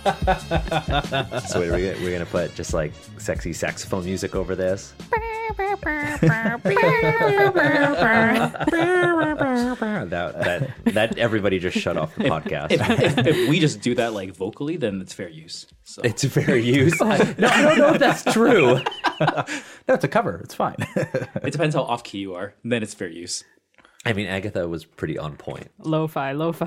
So we're gonna put just like sexy saxophone music over this. that everybody just shut off the podcast. If we just do that like vocally, then it's fair use. So. It's fair use. No, I don't know if that's true. No, it's a cover. It's fine. It depends how off key you are. Then it's fair use. I mean, Agatha was pretty on point. Lo-fi. Lo-fi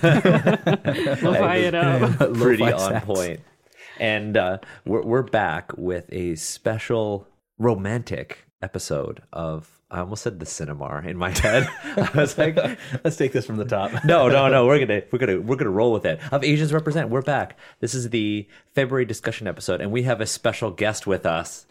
it up. Pretty Lo-fi on sax. point. And we're back with a special romantic episode of, I almost said the Cinemar in my head. I was like, Let's take this from the top. no, we're gonna roll with it. Of Asians Represent, we're back. This is the February discussion episode, and we have a special guest with us.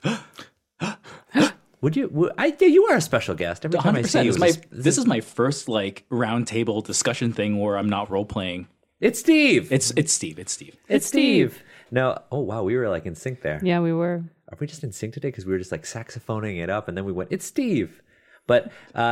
You are a special guest. Every time I see 100%. you, This is my first like round table discussion thing where I'm not role playing. it's Steve. It's Steve. It's Steve. It's Steve. No, oh wow, we were like in sync there. Yeah, we were. Are we just in sync today? Because we were just like saxophoning it up, and then we went, it's Steve. But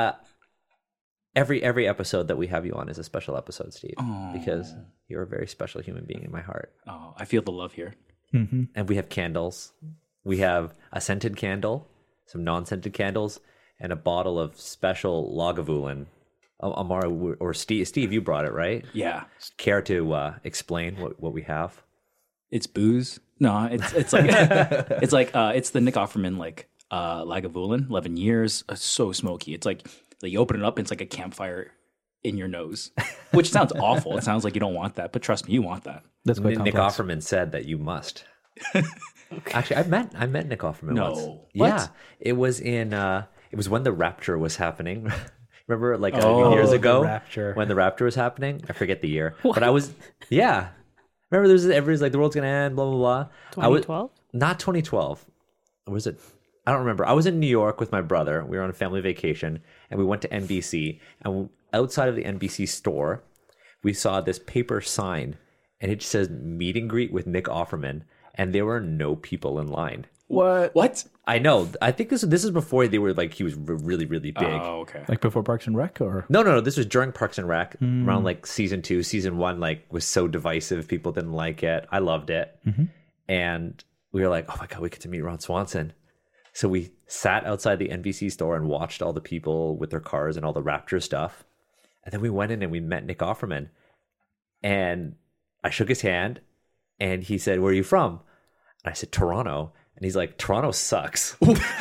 every episode that we have you on is a special episode, Steve, because you're a very special human being in my heart. Oh, I feel the love here. And we have candles. We have a scented candle, some non-scented candles, and a bottle of special Lagavulin. Amara or Steve, you brought it, right? Yeah. Care to explain what we have? It's booze. No, it's like it's the Nick Offerman like Lagavulin, 11 years. So smoky. It's like you open it up and it's like a campfire in your nose, which sounds awful. It sounds like you don't want that, but trust me, you want that. That's quite Nick complex. Offerman said that you must. Actually, I met Nick Offerman No. once. What? Yeah, it was when the Rapture was happening. Remember, like a few years the ago, Rapture. when the Rapture was happening. I forget the year, but I was Remember, everybody's like the world's gonna end, blah blah blah. 2012? Not 2012. Was it? I don't remember. I was in New York with my brother. We were on a family vacation, and we went to NBC. And outside of the NBC store, we saw this paper sign, and it just says "Meet and Greet with Nick Offerman," and there were no people in line. What? I know. I think this is before they were like he was really really big. Oh, okay. Like before Parks and Rec, or No. This was during Parks and Rec, around like season 2. Season 1 like was so divisive. People didn't like it. I loved it, and we were like, "Oh my god, we get to meet Ron Swanson." So we sat outside the NBC store and watched all the people with their cars and all the Rapture stuff, and then we went in and we met Nick Offerman, and I shook his hand, and he said, "Where are you from?" And I said, "Toronto." And he's like, "Toronto sucks."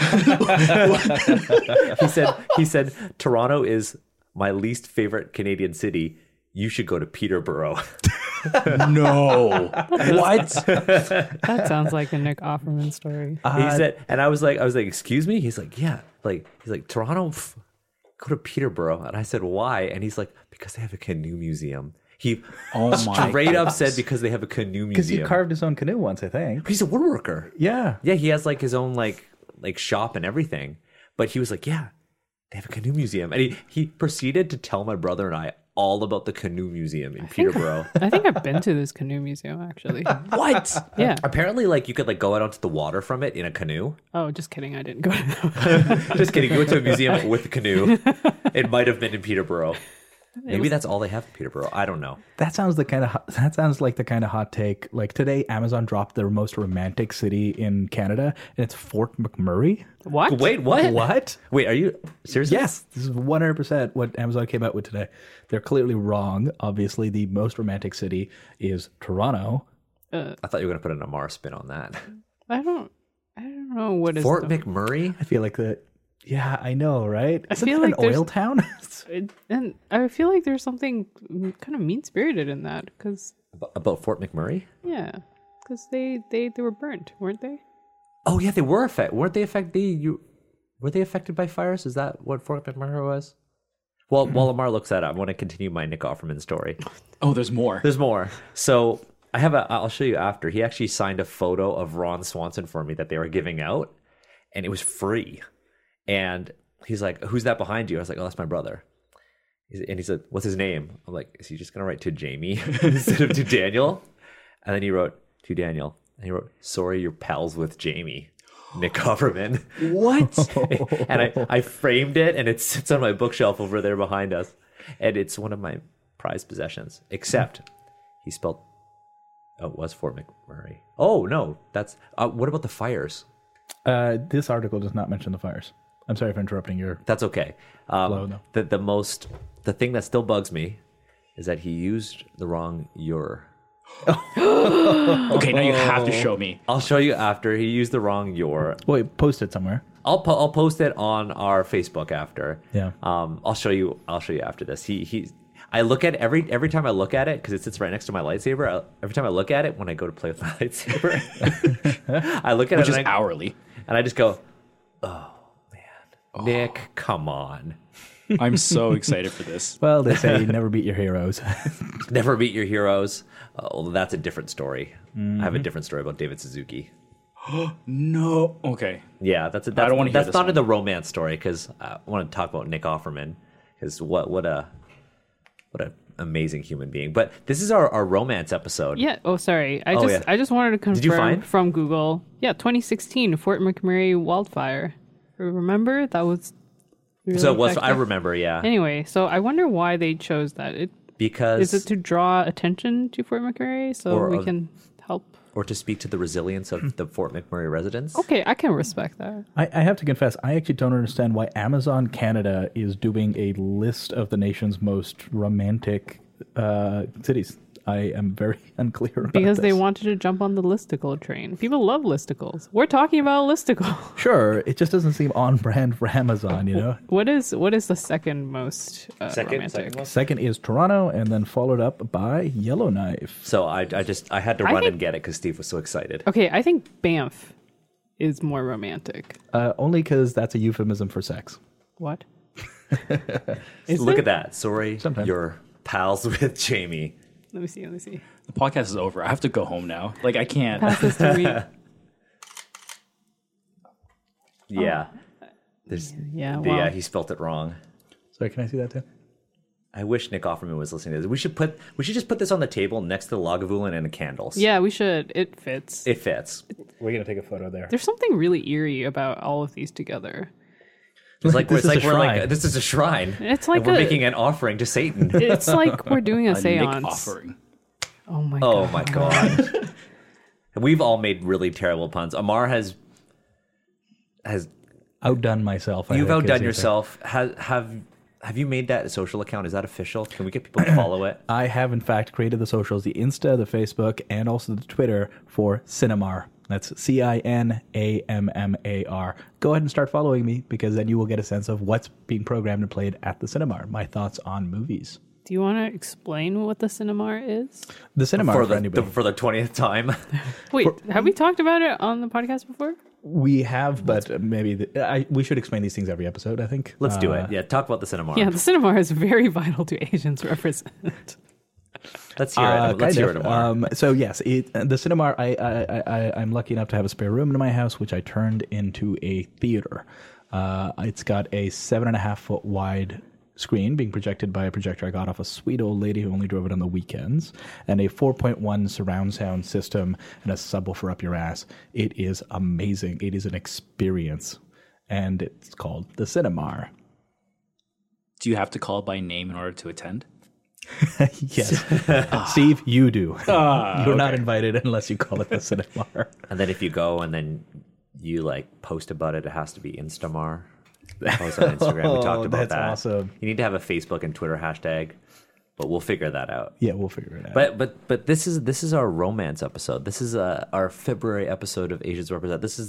he said, "Toronto is my least favorite Canadian city. You should go to Peterborough." No. What? That sounds like a Nick Offerman story. He said, and I was like, "Excuse me?" He's like, "Yeah." He's like, "Toronto, go to Peterborough." And I said, "Why?" And he's like, "Because they have a canoe museum." He straight up said because they have a canoe because he museum. carved his own canoe once, I think. He's a woodworker. Yeah. Yeah, he has like his own like shop and everything. But he was like, "Yeah, they have a canoe museum." And he proceeded to tell my brother and I all about the canoe museum in Peterborough. I think I've been to this canoe museum, actually. What? Yeah. Apparently, like you could like go out onto the water from it in a canoe. Oh, just kidding. I didn't go to that one. Just kidding. You went to a museum with a canoe. It might have been in Peterborough. Maybe that's all they have in Peterborough. I don't know. That sounds like the kind of hot take. Like today, Amazon dropped their most romantic city in Canada, and it's Fort McMurray. What? Wait, what? What? Wait, are you seriously? Yes, this is 100% what Amazon came out with today. They're clearly wrong. Obviously, the most romantic city is Toronto. I thought you were going to put an Amar spin on that. I don't know what is Fort McMurray? I feel like that. Yeah, I know, right? I Isn't feel that like an oil town? and I feel like there's something kind of mean spirited in that because About Fort McMurray? because they were burnt, weren't they? Oh yeah, they were affected. Weren't they affected? Were they affected by fires? Is that what Fort McMurray was? Well, while Amar looks that up, I want to continue my Nick Offerman story. Oh, there's more. There's more. So I'll show you after. He actually signed a photo of Ron Swanson for me that they were giving out, and it was free. And he's like, "Who's that behind you?" I was like, "Oh, that's my brother." And he said, "What's his name?" I'm like, "Is he just gonna write to Jamie instead of to Daniel?" And then he wrote to Daniel, and he wrote, "Sorry, you're pals with Jamie, Nick Offerman." What? And I framed it, and it sits on my bookshelf over there behind us, and it's one of my prized possessions. Except he spelled Oh, it was Fort McMurray. Oh no, that's what about the fires? This article does not mention the fires. I'm sorry for interrupting your That's okay. flow, though. The thing that still bugs me is that he used the wrong your. Okay, now you have to show me. I'll show you after. He used the wrong your. Wait, post it somewhere. I'll post it on our Facebook after. Yeah. I'll show you after this. I look at every time I look at it because it sits right next to my lightsaber. Every time I look at it when I go to play with my lightsaber, I look at Which it is and hourly. I just go, "Oh man, Nick, come on." I'm so excited for this. Well, they say never beat your heroes. Never meet your heroes. Although that's a different story. I have a different story about David Suzuki. No. Okay. Yeah, that's I don't wanna hear that's this not one. in the romance story because I want to talk about Nick Offerman because what an amazing human being. But this is our romance episode. Yeah. Oh, sorry. yeah. I just wanted to confirm you find? from Google. Yeah, 2016 Fort McMurray wildfire. Remember that was. Really So it was. I effective. remember. Yeah, Anyway, so I wonder why they chose that. because Is it to draw attention to Fort McMurray so Or we of- can help? or to speak to the resilience of the Fort McMurray residents. Okay, I can respect that. I have to confess, I actually don't understand why Amazon Canada is doing a list of the nation's most romantic cities. I am very unclear about Because they this. wanted to jump on the listicle train. People love listicles. We're talking about a listicle. Sure, it just doesn't seem on brand for Amazon, you know? What is the second most romantic? most? Second is Toronto, and then followed up by Yellowknife. So I had to I run think- and get it because Steve was so excited. Okay, I think Banff is more romantic. Only because that's a euphemism for sex. What? Look at that. Sorry, Sometimes. you're pals with Jamie. Let me see. The podcast is over. I have to go home now. Like I can't. Pass this to me. Yeah, there's Yeah, wow. he spelt it wrong. Sorry, can I see that too? I wish Nick Offerman was listening to this. We should just put this on the table next to the Lagavulin and the candles. Yeah, we should. It fits. It fits. We're going to take a photo there. There's something really eerie about all of these together. It's like This is a shrine. this is a shrine. It's like and we're a- making an offering to Satan. It's like we're doing a A Nick seance. offering. Oh my Oh god. my god. We've all made really terrible puns. Amar has Outdone myself. I you've think, is outdone the yourself. Have you made that a social account? Is that official? Can we get people to follow it? thing. I have, in fact, created the socials, the Insta, the Facebook, and also the Twitter for Cinemar. That's Cinammar. Go ahead and start following me because then you will get a sense of what's being programmed and played at the Cinemar. My thoughts on movies. Do you want to explain what the Cinemar is? The Cinemar, for for anybody. the 20th time. Wait, have we talked about it on the podcast before? We have, but maybe we should explain these things every episode, I think. Let's do it. Yeah, talk about the cinema. Yeah, the Cinemar is very vital to Asians represent. Let's hear it. Let's hear it tomorrow. So yes, the Cinemar. I'm lucky enough to have a spare room in my house, which I turned into a theater. It's got a 7.5 foot wide screen being projected by a projector I got off a sweet old lady who only drove it on the weekends, and a 4.1 surround sound system and a subwoofer up your ass. It is amazing. It is an experience, and it's called the Cinemar. Do you have to call it by name in order to attend? Yes, Steve, you do. You're not invited unless you call it the Cinemar. And then if you go and then you like post about it, it has to be Instamar. Post on Instagram. We talked about that's that. awesome. You need to have a Facebook and Twitter hashtag, but we'll figure that out. Yeah, we'll figure it out. But this is our romance episode. This is our February episode of Asians Represent. This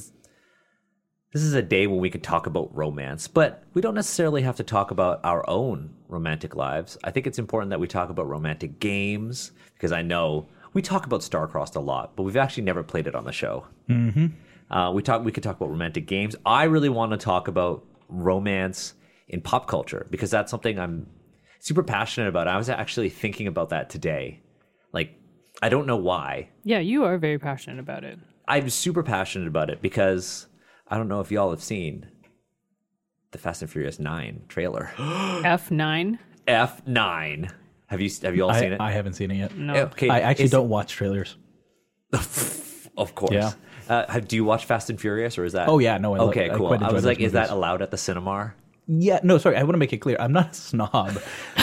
is a day when we can talk about romance, but we don't necessarily have to talk about our own romantic lives. I think it's important that we talk about romantic games because I know we talk about Starcrossed a lot, but we've actually never played it on the show. Mm-hmm. We could talk about romantic games. I really want to talk about romance in pop culture because that's something I'm super passionate about. I was actually thinking about that today. Like, I don't know why. Yeah, you are very passionate about it. I'm super passionate about it because I don't know if y'all have seen the Fast and Furious 9 trailer. F9? F9. Have you all seen it? I haven't seen it yet. No. Okay, I actually it's- don't watch trailers. Of course. Yeah. Do you watch Fast and Furious or is that? Oh, yeah, no, I Okay, cool. quite I enjoy was those like, is that movies. allowed at the Cinemar? Yeah, no, sorry. I want to make it clear. I'm not a snob.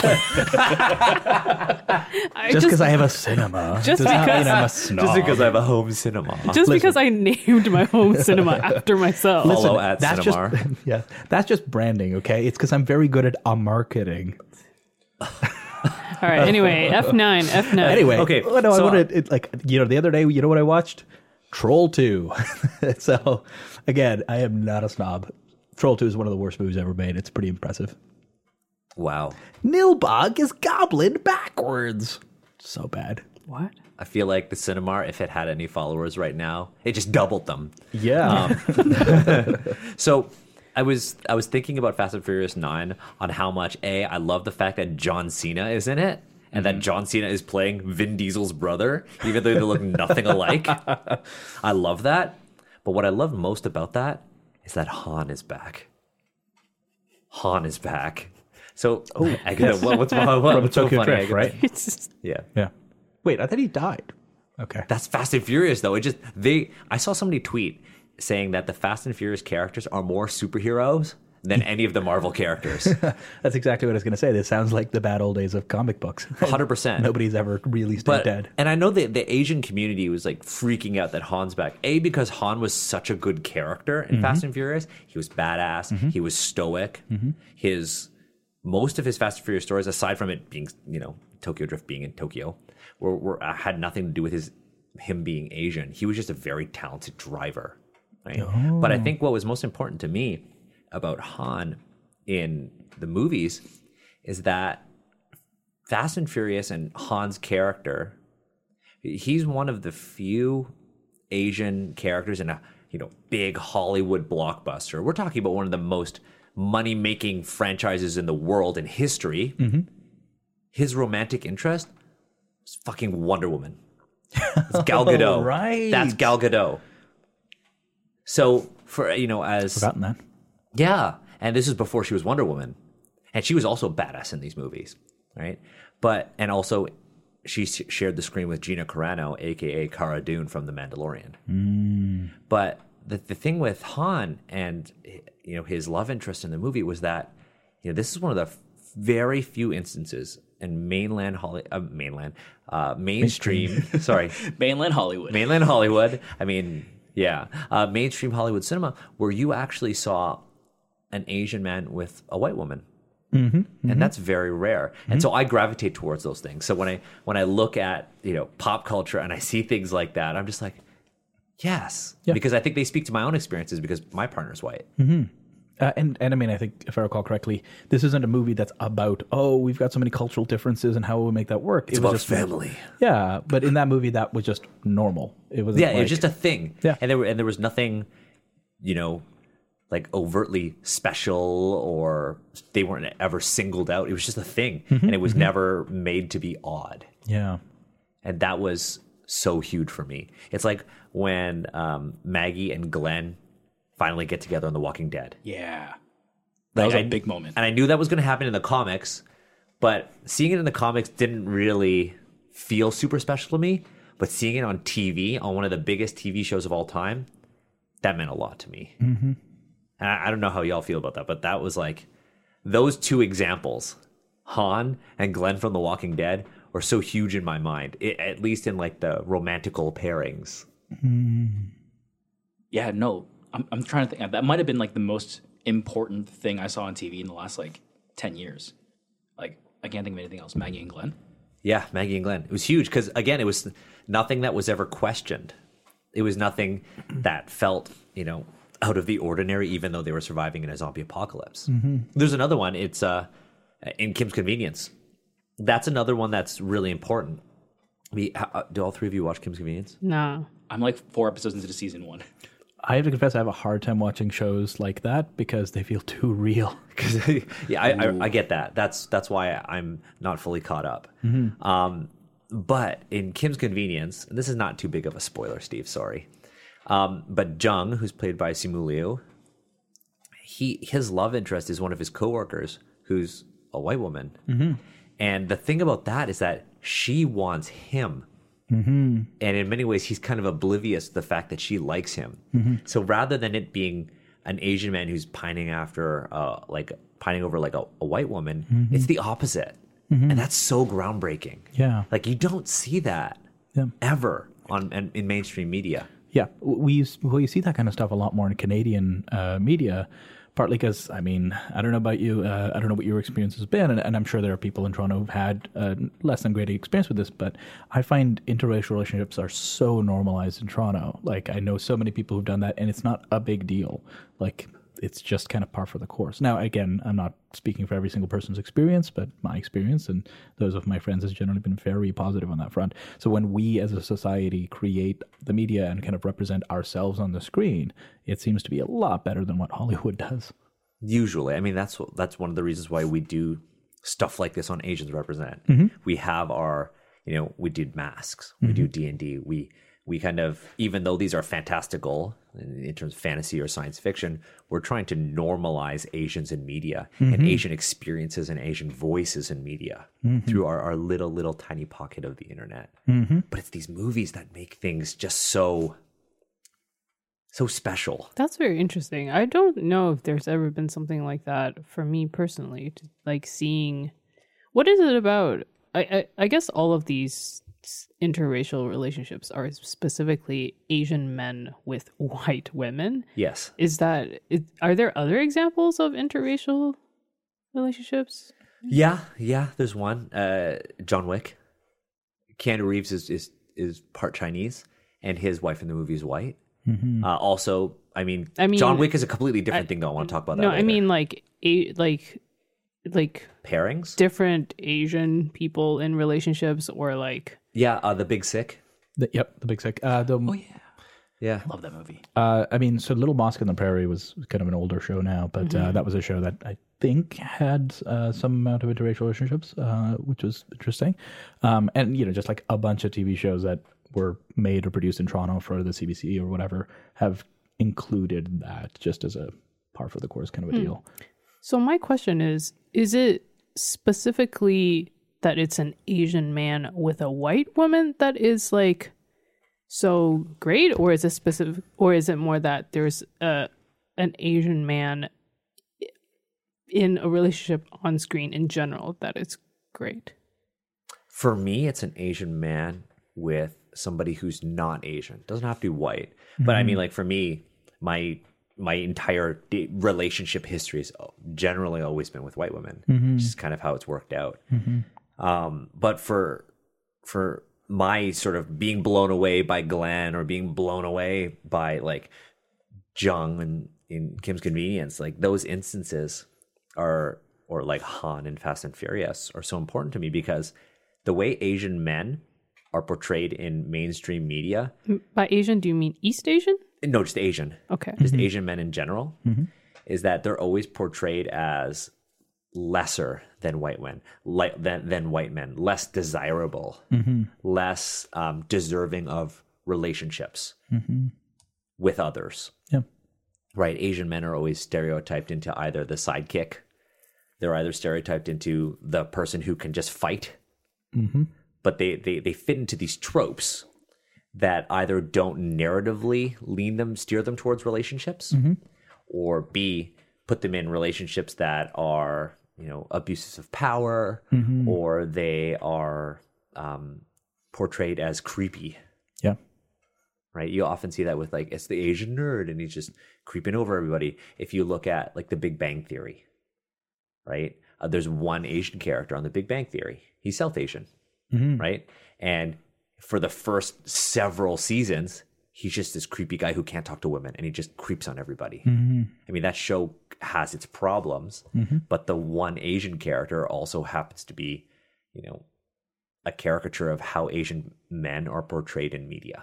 Just because I have a cinema Just does not because- mean I'm a snob. Just because I have a home cinema. Just because I named my home cinema after myself. Follow at that's Cinemar. just yeah, that's just branding. Okay, it's because I'm very good at marketing. All right. Anyway, F9. Anyway, Okay, no, I so- wanted it like the other day. You know what I watched? Troll 2. So again, I am not a snob. Troll 2 is one of the worst movies ever made. It's pretty impressive. Wow. Nilbog is goblin backwards. So bad. What? I feel like the Cinemar, if it had any followers right now, it just doubled them. Yeah. So I was thinking about Fast and Furious 9 on how much I love the fact that John Cena is in it and that John Cena is playing Vin Diesel's brother, even though they look nothing alike. I love that. But what I love most about that is that Han is back. Han is back. So I get what's so Tokyo funny, Drift, right? It's just, Yeah. Yeah. Wait, I thought he died. Okay. That's Fast and Furious, though. I saw somebody tweet saying that the Fast and Furious characters are more superheroes than any of the Marvel characters. That's exactly what I was going to say. This sounds like the bad old days of comic books. 100%. Nobody's ever really stayed dead. And I know that the Asian community was like freaking out that Han's back. Because Han was such a good character in Fast and Furious. He was badass. He was stoic. Most of his Fast and Furious stories, aside from it being, Tokyo Drift being in Tokyo, had nothing to do with him being Asian. He was just a very talented driver. Right? But I think what was most important to me about Han in the movies is that Fast and Furious and Han's character, he's one of the few Asian characters in a big Hollywood blockbuster. We're talking about one of the most money-making franchises in the world in history. His romantic interest is fucking Wonder Woman. It's Gal Gadot. right. That's Gal Gadot. So for as Forgotten that. yeah, and this is before she was Wonder Woman, and she was also badass in these movies, right? And also she shared the screen with Gina Carano, aka Cara Dune from The Mandalorian. But the thing with Han and his love interest in the movie was that this is one of the very few instances in mainstream sorry Mainland Hollywood. mainland Hollywood. I mean, yeah, mainstream Hollywood cinema where you actually saw an Asian man with a white woman. And that's very rare. And so I gravitate towards those things. So when I look at pop culture and I see things like that, I'm just like, yes, because I think they speak to my own experiences because my partner's white. And I mean, I think if I recall correctly, this isn't a movie that's about, we've got so many cultural differences and how we'll make that work. It's was about just family. Yeah, but in that movie, that was just normal. It was It was just a thing. Yeah. And there was nothing, like overtly special or they weren't ever singled out. It was just a thing. And it was never made to be odd. yeah. And that was so huge for me. It's like when Maggie and Glenn finally get together on The Walking Dead. Yeah. That was Like, a big moment. And I knew that was going to happen in the comics, but seeing it in the comics didn't really feel super special to me. But seeing it on TV, on one of the biggest TV shows of all time, that meant a lot to me. And I don't know how y'all feel about that, but that was like those two examples, Han and Glenn from The Walking Dead, were so huge in my mind, at least in like the romantical pairings. Yeah, no, I'm trying to think. That might have been like the most important thing I saw on TV in the last like 10 years. Like, I can't think of anything else. Maggie and Glenn. Yeah, Maggie and Glenn. It was huge because, again, it was nothing that was ever questioned. It was nothing that felt, out of the ordinary, even though they were surviving in a zombie apocalypse. There's another one. It's in Kim's Convenience. That's another one that's really important. Do all three of you watch Kim's Convenience? no. I'm like 4 episodes into season 1. I have to confess, I have a hard time watching shows like that because they feel too real. Yeah, I get that. That's why I'm not fully caught up. But in Kim's Convenience, and this is not too big of a spoiler, Steve, sorry. But Jung, who's played by Simu Liu, his love interest is one of his coworkers who's a white woman. And the thing about that is that she wants him. And in many ways, he's kind of oblivious to the fact that she likes him. So rather than it being an Asian man who's pining over like a white woman. It's the opposite. And that's so groundbreaking. Yeah. Like you don't see that ever in mainstream media. Yeah, you see that kind of stuff a lot more in Canadian media, partly because, I mean, I don't know about you, I don't know what your experience has been, and I'm sure there are people in Toronto who've had less than great experience with this, but I find interracial relationships are so normalized in Toronto. Like, I know so many people who've done that, and it's not a big deal. Like, it's just kind of par for the course. Now, again, I'm not speaking for every single person's experience, but my experience and those of my friends has generally been very positive on that front. So when we as a society create the media and kind of represent ourselves on the screen, it seems to be a lot better than what Hollywood does. Usually. I mean, that's one of the reasons why we do stuff like this on Asians Represent. We have our, we did masks, we do D&D, we kind of, even though these are fantastical in terms of fantasy or science fiction, we're trying to normalize Asians in media and Asian experiences and Asian voices in media through our little tiny pocket of the internet. But it's these movies that make things just so special. That's very interesting. I don't know if there's ever been something like that for me personally, like seeing, what is it about? I guess all of these interracial relationships are specifically Asian men with white women. Yes. Are there other examples of interracial relationships? Yeah. There's one. John Wick. Keanu Reeves is part Chinese, and his wife in the movie is white. Also, I mean, John Wick is a completely different thing. Though I want to talk about that. No, later. I mean like pairings, different Asian people in relationships, or like the Big Sick. The Big Sick. Yeah, I love that movie. I mean, so Little Mosque on the Prairie was kind of an older show now, but that was a show that I think had some amount of interracial relationships, which was interesting. And just like a bunch of TV shows that were made or produced in Toronto for the CBC or whatever have included that just as a par for the course kind of a deal. So my question is it specifically that it's an Asian man with a white woman that is like so great, or is it specific, or is it more that there's an Asian man in a relationship on screen in general that is great? For me, it's an Asian man with somebody who's not Asian. Doesn't have to be white. But I mean, like for me, my entire relationship history has generally always been with white women. Which is kind of how it's worked out. But for my sort of being blown away by Glenn or being blown away by like Jung and in Kim's Convenience, like those instances or like Han in Fast and Furious are so important to me because the way Asian men are portrayed in mainstream media. By Asian, do you mean East Asian? No, just Asian. Okay. Just Asian men in general, is that they're always portrayed as lesser than white men, than white men, less desirable, less deserving of relationships with others. Yeah. Right. Asian men are always stereotyped into either the sidekick, they're either stereotyped into the person who can just fight, but they fit into these tropes that either don't narratively steer them towards relationships, or B, put them in relationships that are, abuses of power, or they are portrayed as creepy. Yeah. Right. You often see that with like, it's the Asian nerd and he's just creeping over everybody. If you look at like the Big Bang Theory, right? There's one Asian character on the Big Bang Theory. He's South Asian, right? And for the first several seasons, he's just this creepy guy who can't talk to women and he just creeps on everybody. I mean, that show has its problems, but the one Asian character also happens to be, a caricature of how Asian men are portrayed in media.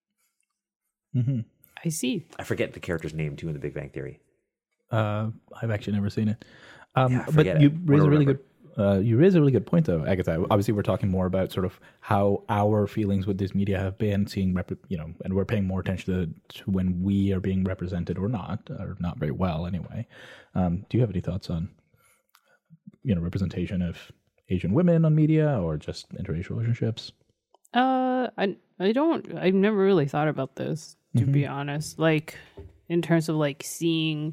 I see. I forget the character's name too in the Big Bang Theory. I've actually never seen it. But you raise a really good point, though, Agatha. Obviously, we're talking more about sort of how our feelings with this media have been, and we're paying more attention to when we are being represented or not very well, anyway. Do you have any thoughts on, representation of Asian women on media or just interracial relationships? I don't. I've never really thought about this, to be honest. Like, in terms of like seeing.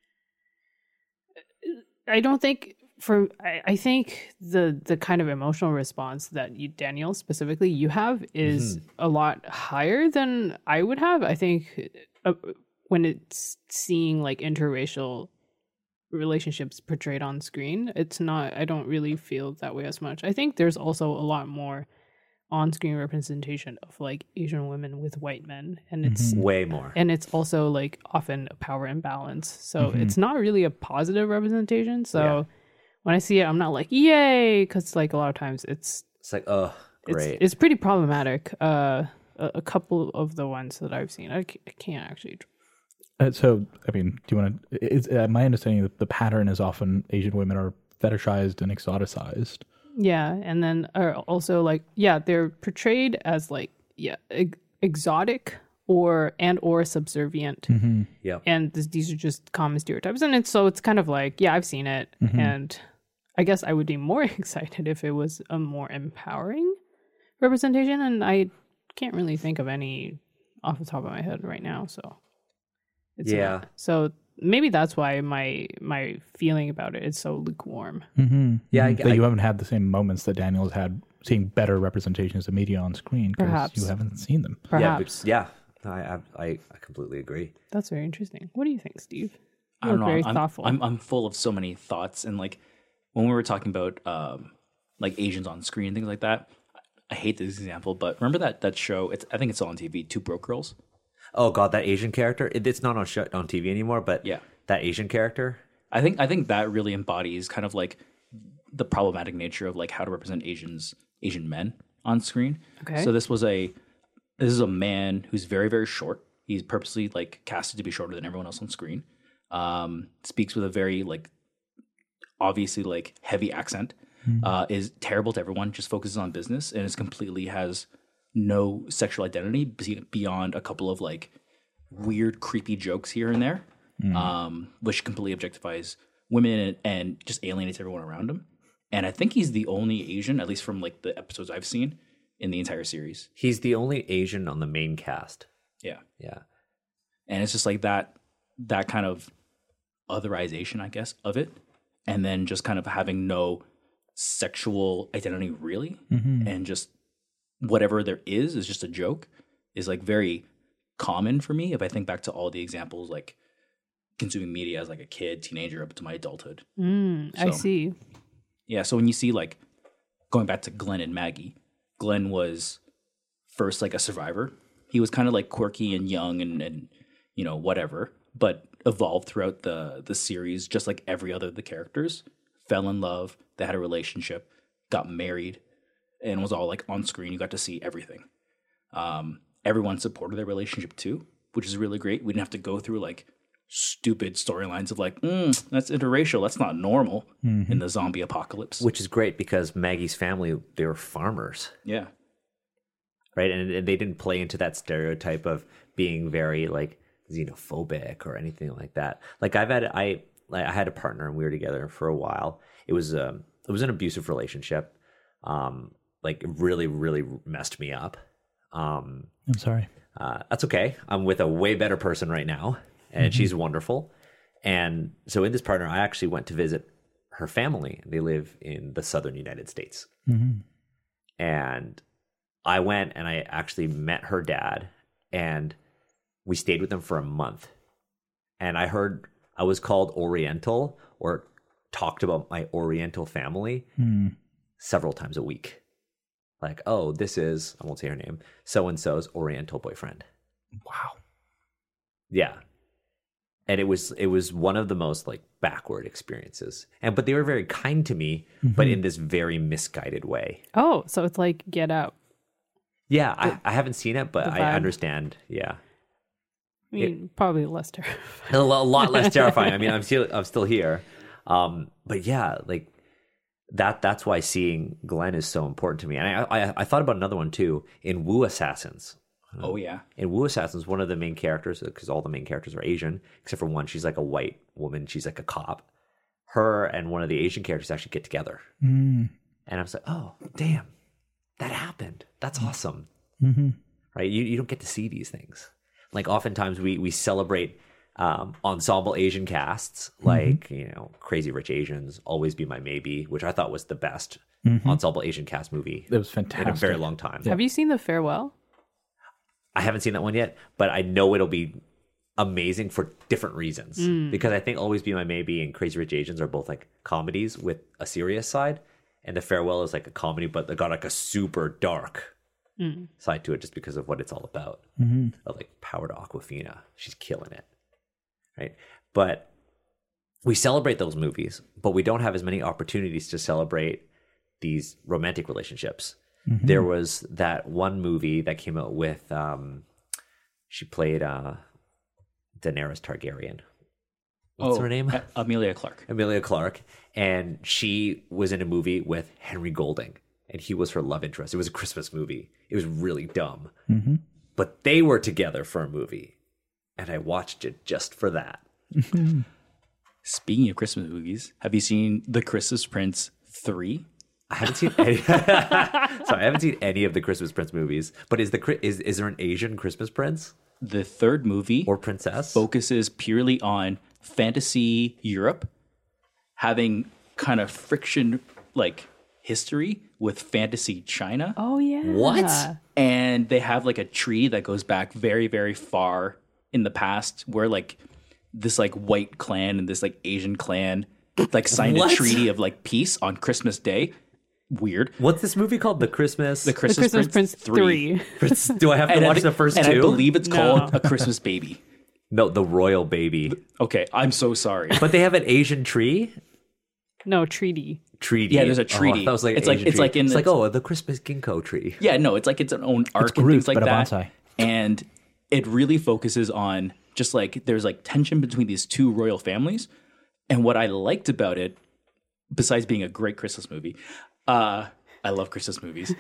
I don't think I think the kind of emotional response that you, Daniel, specifically you have is a lot higher than I would have. I think when it's seeing like interracial relationships portrayed on screen, it's not. I don't really feel that way as much. I think there's also a lot more on-screen representation of like Asian women with white men, and it's way more. and it's also like often a power imbalance. So it's not really a positive representation. So when I see it, I'm not like yay, because like a lot of times it's like, oh, great. it's pretty problematic. A couple of the ones that I've seen, I can't actually. So, I mean, do you want to? My understanding that the pattern is often Asian women are fetishized and exoticized. Yeah, and then also like they're portrayed as like exotic or subservient. Yeah, and these are just common stereotypes, and it's kind of like I've seen it, and I guess I would be more excited if it was a more empowering representation, and I can't really think of any off the top of my head right now. So it's not. So maybe that's why my feeling about it is so lukewarm. Yeah, that you haven't had the same moments that Daniel's had seeing better representations of media on screen because Perhaps. you haven't seen them. Perhaps. I completely agree. That's very interesting. What do you think, Steve? I don't know. Very thoughtful. I'm full of so many thoughts, and like when we were talking about like Asians on screen and things like that. I hate this example, but remember that show? I think it's still on TV. Two Broke Girls. Oh God, that Asian character. It's not on TV anymore, but that Asian character. I think that really embodies kind of like the problematic nature of like how to represent Asian men on screen. Okay. So this is a man who's very, very short. He's purposely like casted to be shorter than everyone else on screen. Speaks with a very like obviously like heavy accent. Is terrible to everyone. Just focuses on business and is completely has no sexual identity beyond a couple of like weird, creepy jokes here and there, which completely objectifies women and just alienates everyone around him. And I think he's the only Asian, at least from like the episodes I've seen, in the entire series. He's the only Asian on the main cast. Yeah. And it's just like that kind of otherization, I guess, of it. And then just kind of having no sexual identity really. And just whatever there is just a joke is like very common for me if I think back to all the examples like consuming media as like a kid, teenager up to my adulthood. I see. Yeah, so when you see like going back to Glenn and Maggie, Glenn was first like a survivor. He was kind of like quirky and young and you know whatever, but evolved throughout the series just like every other of the characters. Fell in love, they had a relationship, got married, and was all like on screen. You got to see everything. Everyone supported their relationship too, which is really great. We didn't have to go through like stupid storylines of like, that's interracial. That's not normal in the zombie apocalypse. which is great because Maggie's family, they were farmers, Yeah. right? And they didn't play into that stereotype of being very like xenophobic or anything like that. Like I had a partner and we were together for a while. It was an abusive relationship. Like it really, really messed me up. I'm sorry. That's okay. I'm with a way better person right now, and she's wonderful. And so in this partner, I actually went to visit her family. They live in the southern United States. And I went and I actually met her dad, and we stayed with them for a month. And I heard I was called Oriental or talked about my Oriental family several times a week. Like, oh, this is, I won't say her name, so-and-so's Oriental boyfriend. Wow. Yeah. And it was one of the most like backward experiences. But they were very kind to me, but in this very misguided way. Oh, so it's like Get Out. Yeah, I haven't seen it, but the I vibe. understand. Yeah. I mean, probably less terrifying. A lot less terrifying. I mean, I'm still here. But yeah, like that's why seeing Glenn is so important to me. And I thought about another one too in Wu Assassins. Oh yeah. In Wu Assassins, one of the main characters, because all the main characters are Asian, except for one, she's like a white woman. She's like a cop. Her and one of the Asian characters actually get together. And I was like, oh, damn, that happened. That's awesome. Right? You don't get to see these things. Like oftentimes we celebrate ensemble Asian casts, like, Crazy Rich Asians, Always Be My Maybe, which I thought was the best ensemble Asian cast movie It was in fantastic. a very long time. Have you seen The Farewell? I haven't seen that one yet, but I know it'll be amazing for different reasons. Because I think Always Be My Maybe and Crazy Rich Asians are both like comedies with a serious side, and The Farewell is like a comedy, but they got like a super dark side to it just because of what it's all about. Like Power to Aquafina, she's killing it, right? But we celebrate those movies, but we don't have as many opportunities to celebrate these romantic relationships. There was that one movie that came out with she played Daenerys Targaryen. What's her name? Amelia Clark. Emilia Clarke. And she was in a movie with Henry Golding, and he was her love interest. It was a Christmas movie. It was really dumb. But they were together for a movie, and I watched it just for that. Speaking of Christmas movies, have you seen The Christmas Prince 3? I haven't seen any. Sorry, I haven't seen any of the Christmas Prince movies. But is there an Asian Christmas Prince The third movie or princess? focuses purely on fantasy Europe having kind of friction like history with fantasy China. Oh yeah. What? And they have like a tree that goes back very, very far in the past where like this like white clan and this like Asian clan like signed What? a treaty of like peace on Christmas Day. Weird. What's this movie called? The Christmas. The The Christmas Prince 3. Do I have to watch the first and two? I believe it's No. called A Christmas Baby. No, the Royal Baby. Okay, I'm so sorry. But they have an Asian tree. No, treaty. Treaty. Yeah, there's a treaty. Oh, that was like It's an like- Asian it's tree. like in it's the- like, oh, the Christmas ginkgo tree. Yeah, no, it's like its own arc and Groot, things like but a that. bonsai. And it really focuses on just like there's like tension between these two royal families. And what I liked about it, besides being a great Christmas movie, I love Christmas movies.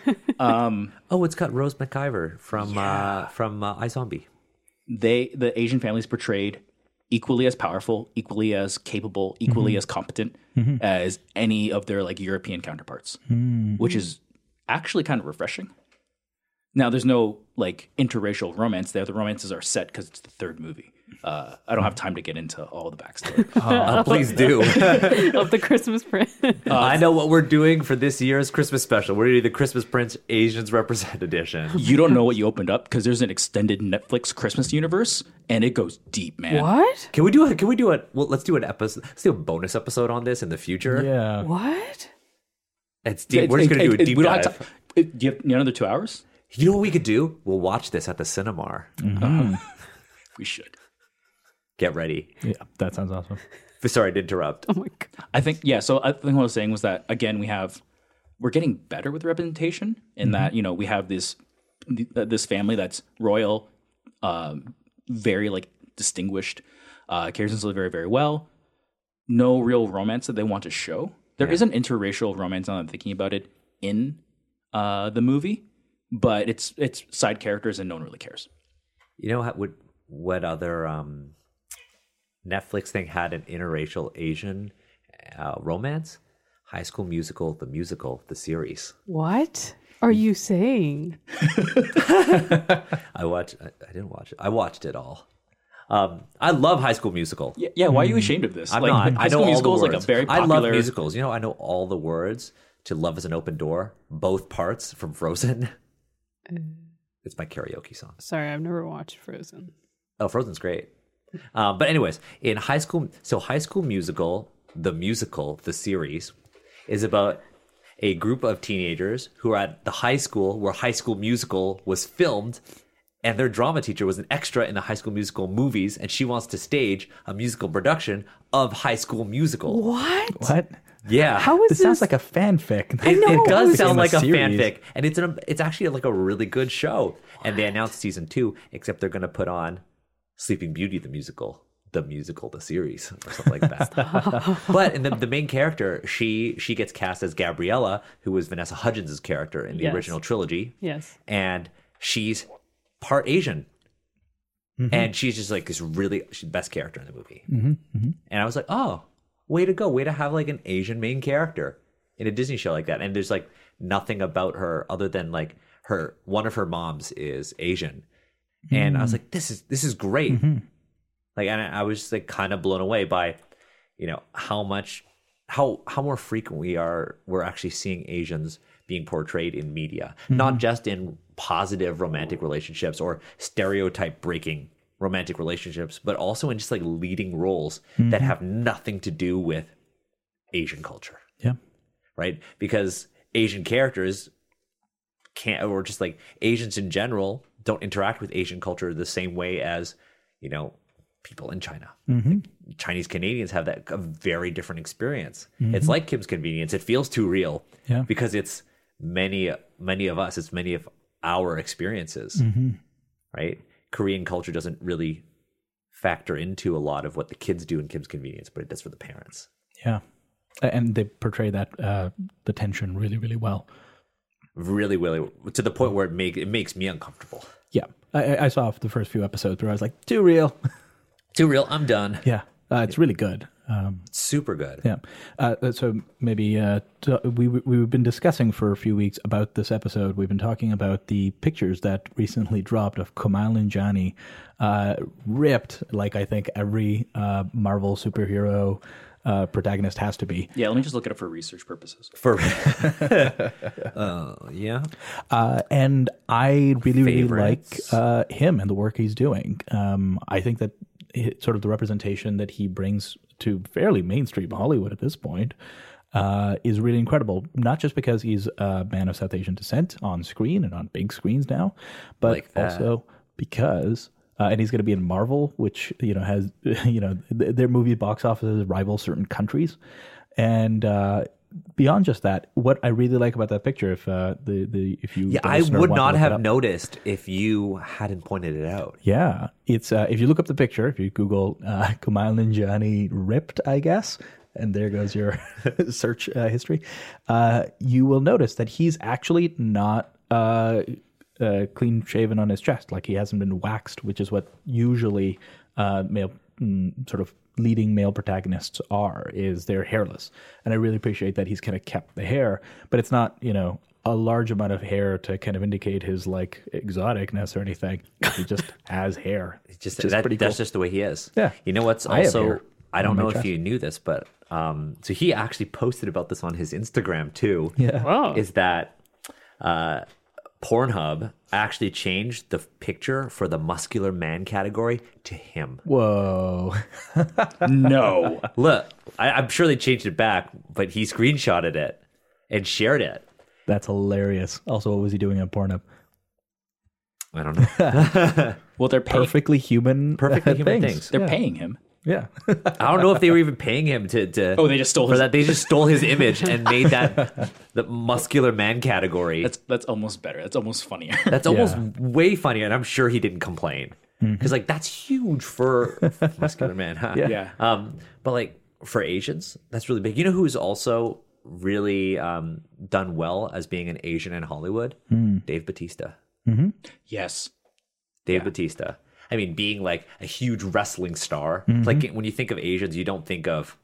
Oh, it's got Rose McIver from iZombie. The Asian families portrayed equally as powerful, equally as capable, equally as competent as any of their like European counterparts, which is actually kind of refreshing. Now, there's no like interracial romance there. The romances are set because it's the third movie. I don't have time to get into all the backstory. Please do. Of the Christmas Prince. I know what we're doing for this year's Christmas special. We're doing the Christmas Prince Asians Represent Edition. You don't know what you opened up because there's an extended Netflix Christmas universe, and it goes deep, man. What? Can we do it? Well, let's do an episode. Let's do a bonus episode on this in the future. Yeah. What? It's deep. We're just going to do a deep we don't dive. have do you have another 2 hours? You know what we could do? We'll watch this at the Cinemar. We should. Get ready. Yeah, that sounds awesome. Sorry to interrupt. Oh my god. I think So I think what I was saying was that again we're getting better with representation in that we have this family that's royal, very like distinguished, carries themselves very, very well. No real romance that they want to show. There is an interracial romance now that I'm thinking about it in the movie, but it's side characters and no one really cares. You know what other Netflix thing had an interracial Asian romance? High School Musical, the series. What are you saying? I didn't watch it. I watched it all. I love High School Musical. Yeah, why are you ashamed of this? I'm like, not. High I know School all Musical the is words. like a very I popular. love musicals. I know all the words to Love is an Open Door, both parts from Frozen. It's my karaoke song. Sorry, I've never watched Frozen. Oh, Frozen's great. But anyways, in High School Musical, the series, is about a group of teenagers who are at the high school where High School Musical was filmed, and their drama teacher was an extra in the High School Musical movies, and she wants to stage a musical production of High School Musical. What? What? Yeah. How is This this? sounds like a fanfic. It does Became sound a like a series. fanfic, and it's actually like a really good show. And they announced season 2, except they're going to put on Sleeping Beauty the musical, the series, or something like that. But in the main character, she gets cast as Gabriella, who was Vanessa Hudgens' character in the Yes. original trilogy, Yes. and she's part Asian. And she's just like she's the best character in the movie. And I was like, oh, way to go. Way to have like an Asian main character in a Disney show like that. And there's like nothing about her other than like one of her moms is Asian. And I was like, this is great. Like, and I was just like kind of blown away by, how more frequent we're actually seeing Asians being portrayed in media, not just in positive romantic relationships or stereotype breaking romantic relationships, but also in just like leading roles that have nothing to do with Asian culture. Yeah. Right? Because Asian characters can't, or just like Asians in general don't interact with Asian culture the same way as, people in China. Chinese Canadians have a very different experience. It's like Kim's Convenience. It feels too real because it's many of us. It's many of our experiences, right? Korean culture doesn't really factor into a lot of what the kids do in Kim's Convenience, but it does for the parents. Yeah. And they portray that the tension really, really well. Really, really, to the point where it makes me uncomfortable. Yeah. I saw the first few episodes where I was like, too real. Too real. I'm done. Yeah. It's really good. Super good. Yeah. So maybe we've been discussing for a few weeks about this episode. We've been talking about the pictures that recently dropped of Kumail Nanjiani ripped like I think every Marvel superhero protagonist has to be. Yeah, let me just look it up for research purposes. Yeah. And I really like him and the work he's doing. I think that sort of the representation that he brings to fairly mainstream Hollywood at this point is really incredible. Not just because he's a man of South Asian descent on screen and on big screens now, but Like that. also because and he's going to be in Marvel, which has their movie box offices rival certain countries, and beyond just that, what I really like about that picture, if you I would not have noticed if you hadn't pointed it out. Yeah, it's if you look up the picture, if you Google Kumail Nanjiani ripped, I guess, and there goes your search history, you will notice that he's actually not clean shaven on his chest, like he hasn't been waxed, which is what usually male sort of leading male protagonists is they're hairless. And I really appreciate that he's kind of kept the hair, but it's not a large amount of hair to kind of indicate his like exoticness or anything. He just has hair. Just Which is pretty cool. That's just the way he is. Yeah. You know what's I have also hair I don't on my know if chest. you knew this, but so he actually posted about this on his Instagram too. Yeah. Wow. Is that Pornhub actually changed the picture for the muscular man category to him. Whoa. No. Look, I'm sure they changed it back, but he screenshotted it and shared it. That's hilarious. Also, what was he doing on Pornhub? I don't know. Well, they're paying. Perfectly human things. They're paying him. Yeah. I don't know if they were even paying him to Oh, they just stole for his. that. They just stole his image and made that the muscular man category. That's almost better. That's almost funnier. That's almost way funnier, and I'm sure he didn't complain because like that's huge for muscular man, huh? Yeah. But like for Asians, that's really big. You know who's also really done well as being an Asian in Hollywood? Dave Bautista. Yes. Dave Bautista. I mean, being like a huge wrestling star. Like when you think of Asians, you don't think of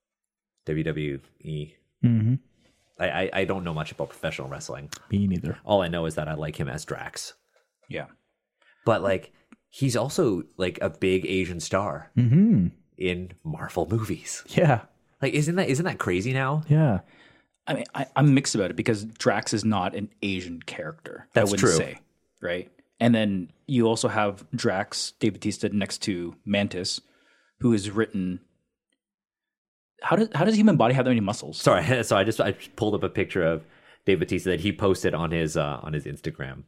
WWE. I don't know much about professional wrestling. Me neither. All I know is that I like him as Drax. Yeah. But like he's also like a big Asian star in Marvel movies. Yeah. Like isn't that crazy now? Yeah. I mean, I'm mixed about it because Drax is not an Asian character. That's I wouldn't true. say, right? And then you also have Drax, Dave Bautista, next to Mantis, who is written. How does human body have that many muscles? Sorry, so I just pulled up a picture of Dave Bautista that he posted on his Instagram.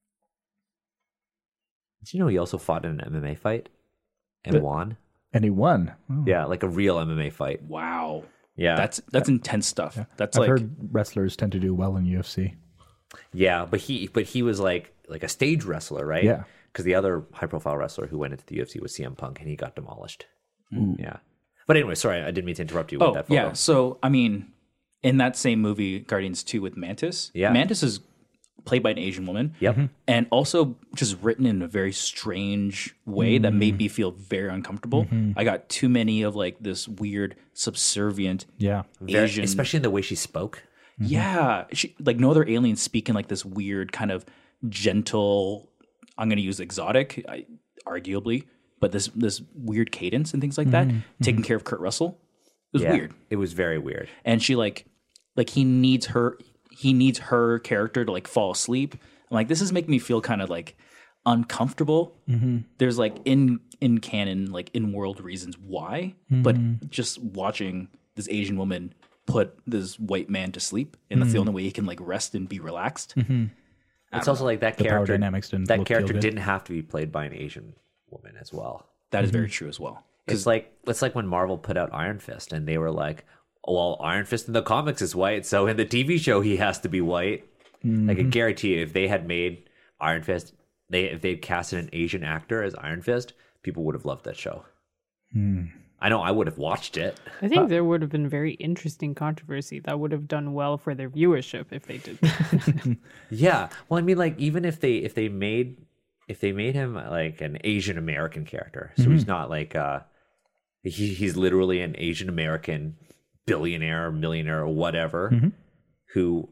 Did you know he also fought in an MMA fight and won? And he won. Oh. Yeah, like a real MMA fight. Wow. Yeah, That's intense stuff. That's I've like heard wrestlers tend to do well in UFC. yeah, but he was like a stage wrestler, right? Yeah. Because the other high profile wrestler who went into the UFC was CM Punk, and he got demolished. Yeah. But anyway, sorry, I didn't mean to interrupt you with that photo. yeah. So I mean, in that same movie, Guardians 2 with Mantis, Yeah. Mantis is played by an Asian woman. Yep. And also just written in a very strange way that made me feel very uncomfortable. I got too many of like this weird subservient Yeah. Asian. Especially in the way she spoke. Yeah. She, like no other aliens speak in like this weird kind of gentle, I'm going to use exotic, arguably, but this weird cadence and things like that, taking care of Kurt Russell. It was weird. It was very weird. And she like he needs her character to like fall asleep. I'm like, this is making me feel kind of like uncomfortable. There's like in canon, like in world reasons why, but just watching this Asian woman put this white man to sleep, and that's the only way he can like rest and be relaxed. It's also like that power character. dynamics didn't That feel character good. didn't have to be played by an Asian woman as well. That is very true as well. It's like when Marvel put out Iron Fist, and they were like, "Oh, well, Iron Fist in the comics is white, so in the TV show he has to be white." Like I guarantee you, if they had made Iron Fist, if they'd casted an Asian actor as Iron Fist, people would have loved that show. I know I would have watched it. I think there would have been very interesting controversy that would have done well for their viewership if they did. Yeah. Well, I mean, like even if they made him like an Asian American character, so he's not like he's literally an Asian American billionaire, millionaire, or whatever, who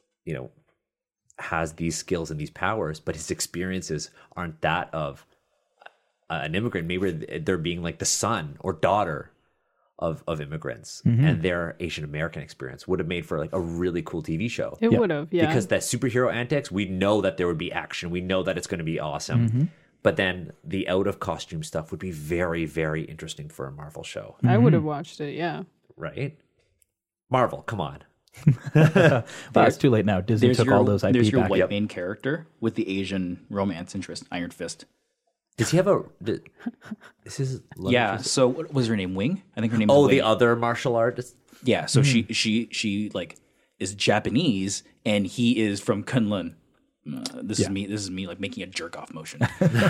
has these skills and these powers, but his experiences aren't that of an immigrant. Maybe they're being like the son or daughter of immigrants, and their Asian American experience would have made for like a really cool TV show. It would have, yeah. Because that superhero antics, we know that there would be action. We know that it's going to be awesome. But then the out of costume stuff would be very, very interesting for a Marvel show, I would have watched it, yeah. right? Marvel, come on. But it's too late now. Disney took all those IP there's your back. white main character with the Asian romance interest, Iron Fist. Does he have this is Yeah. So what was her name? Wing? I think her name. Was Oh, Wing. the other martial artist. Yeah. So she like is Japanese, and he is from Kunlun. This is me like making a jerk off motion.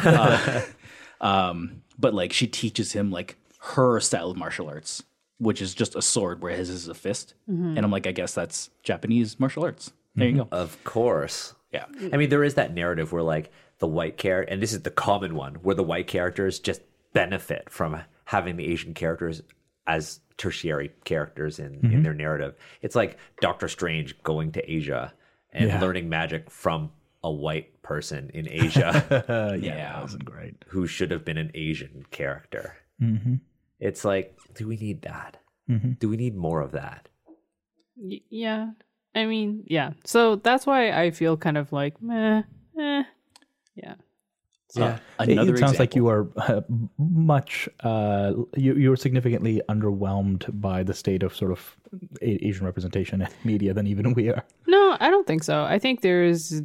But like she teaches him like her style of martial arts, which is just a sword, where his is a fist. And I'm like, I guess that's Japanese martial arts. There you go. Of course. Yeah. I mean, there is that narrative where like the white character, and this is the common one, where the white characters just benefit from having the Asian characters as tertiary characters in their narrative. It's like Doctor Strange going to Asia and learning magic from a white person in Asia That wasn't great. who should have been an Asian character. It's like, do we need that? Do we need more of that? Yeah. I mean, yeah. So that's why I feel kind of like, meh. Yeah. Another It sounds like example. you are much you're significantly underwhelmed by the state of sort of Asian representation in media than even we are. No, I don't think so. I think there's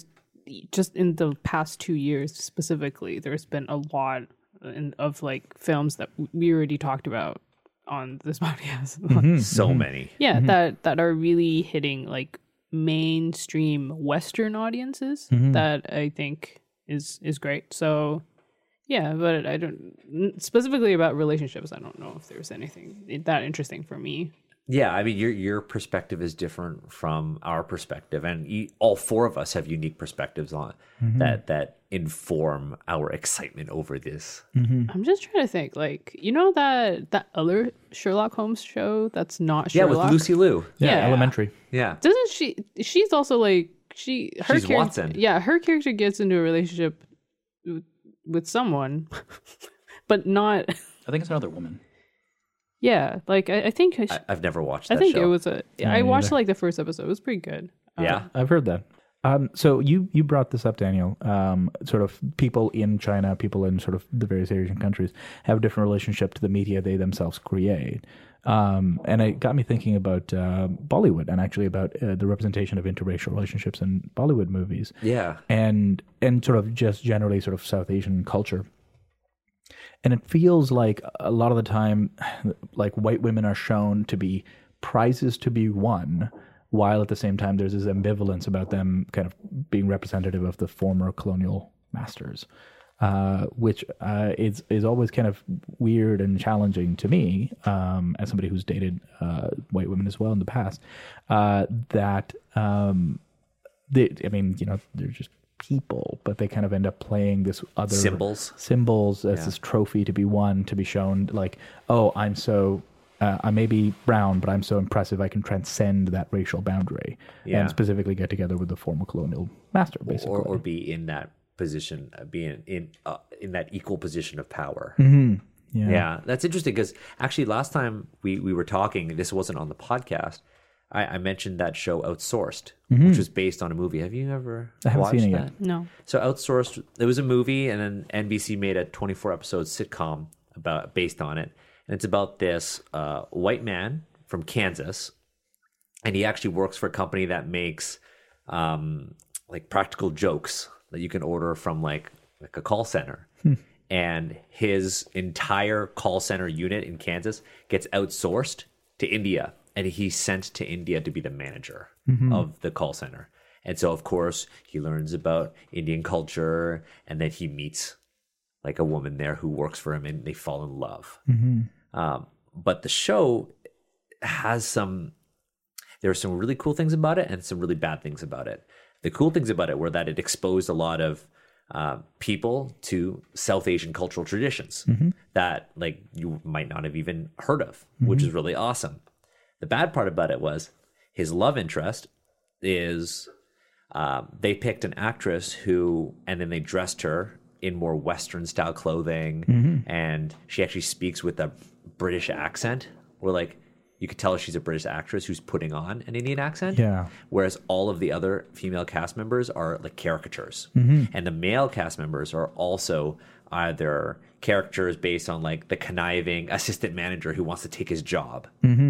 just in the past 2 years specifically, there's been a lot of like films that we already talked about on this podcast. So many. Yeah, that are really hitting like mainstream Western audiences. That I think is great. So yeah, but I don't specifically about relationships. I don't know if there's anything that interesting for me. Yeah, I mean, your perspective is different from our perspective, and all four of us have unique perspectives on that inform our excitement over this. I'm just trying to think, like, you know that other Sherlock Holmes show that's not Yeah, Sherlock? with Lucy Liu. Yeah. Elementary. Yeah, Doesn't she? She's also like she's Watson. Yeah, her character gets into a relationship with someone, but not. I think it's another woman. Yeah, like I think I've never watched I that think show. it was I watched like the first episode. It was pretty good. Yeah, I've heard that. So you brought this up, Daniel. Sort of people in China, people in sort of the various Asian countries have a different relationship to the media they themselves create. And it got me thinking about Bollywood and actually about the representation of interracial relationships in Bollywood movies. yeah. And sort of just generally sort of South Asian culture. And it feels like a lot of the time, like white women are shown to be prizes to be won, while at the same time there's this ambivalence about them kind of being representative of the former colonial masters, which is always kind of weird and challenging to me as somebody who's dated white women as well in the past. They're just people, but they kind of end up playing this other symbols as this trophy to be won, to be shown like, oh, I'm so I may be brown, but I'm so impressive I can transcend that racial boundary and specifically get together with the former colonial master, basically. Or be in that position, being in that equal position of power. Yeah. That's interesting because actually last time we were talking, this wasn't on the podcast. I mentioned that show Outsourced, which was based on a movie. Have you ever I haven't watched seen it that? yet. No. So Outsourced, it was a movie, and then NBC made a 24-episode sitcom based on it, and it's about this white man from Kansas, and he actually works for a company that makes like practical jokes that you can order from like a call center. And his entire call center unit in Kansas gets outsourced to India, and he's sent to India to be the manager of the call center. And so, of course, he learns about Indian culture, and then he meets like a woman there who works for him, and they fall in love. But the show has there are some really cool things about it and some really bad things about it. The cool things about it were that it exposed a lot of people to South Asian cultural traditions that like you might not have even heard of, which is really awesome. The bad part about it was his love interest is they picked an actress and then they dressed her in more Western style clothing, and she actually speaks with a British accent, where like you could tell she's a British actress who's putting on an Indian accent. Yeah. Whereas all of the other female cast members are like caricatures. And the male cast members are also either characters based on like the conniving assistant manager who wants to take his job.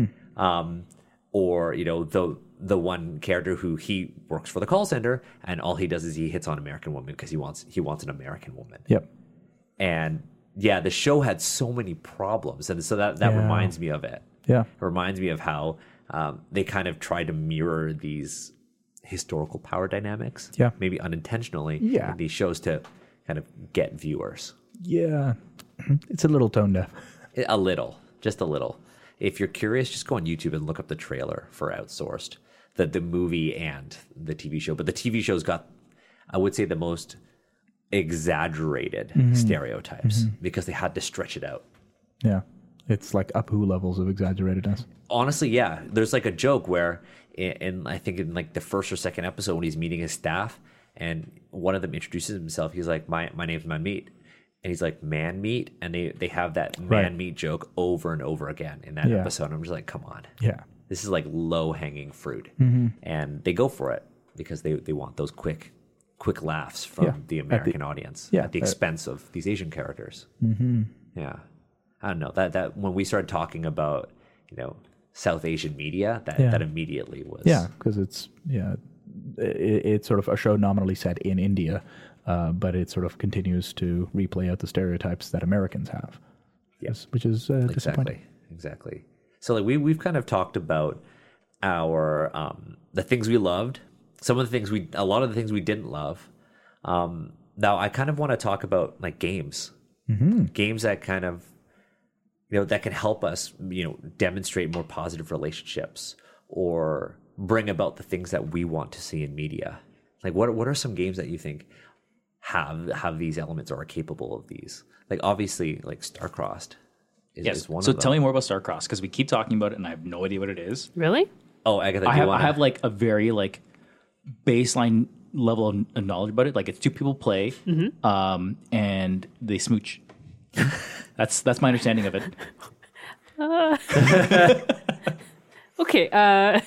Or, you know, the one character who he works for the call center, and all he does is he hits on American women because he wants an American woman. Yep. And yeah, the show had so many problems. And so that reminds me of it. Yeah. It reminds me of how they kind of try to mirror these historical power dynamics, Yeah. maybe unintentionally, Yeah. in these shows to kind of get viewers. Yeah. It's a little tone deaf. A little, just a little. If you're curious, just go on YouTube and look up the trailer for Outsourced, the movie and the TV show. But the TV show's got, I would say, the most exaggerated stereotypes because they had to stretch it out. Yeah. It's like Apu levels of exaggeratedness. Honestly, yeah. There's like a joke where, I think in like the first or second episode when he's meeting his staff, and one of them introduces himself, he's like, my name's Manmeet. And he's like, man meat? And they have that man meat joke over and over again in that episode. I'm just like, come on. Yeah. This is like low-hanging fruit. And they go for it because they want those quick laughs from the American audience at the expense of these Asian characters. Yeah. I don't know, that when we started talking about, you know, South Asian media, that immediately was because it's sort of a show nominally set in India, but it sort of continues to replay out the stereotypes that Americans have. Yes, which is disappointing. Exactly. So like we've kind of talked about our the things we loved, a lot of the things we didn't love. Now I kind of want to talk about like games that kind of, you know, that can help us, you know, demonstrate more positive relationships or bring about the things that we want to see in media. Like what are some games that you think have these elements or are capable of these? Like obviously like Starcrossed is one of them. So tell me more about Starcrossed, because we keep talking about it and I have no idea what it is. Really? Oh, Agatha, I have like a very like baseline level of knowledge about it. Like it's two people play, and they smooch. That's my understanding of it. Okay.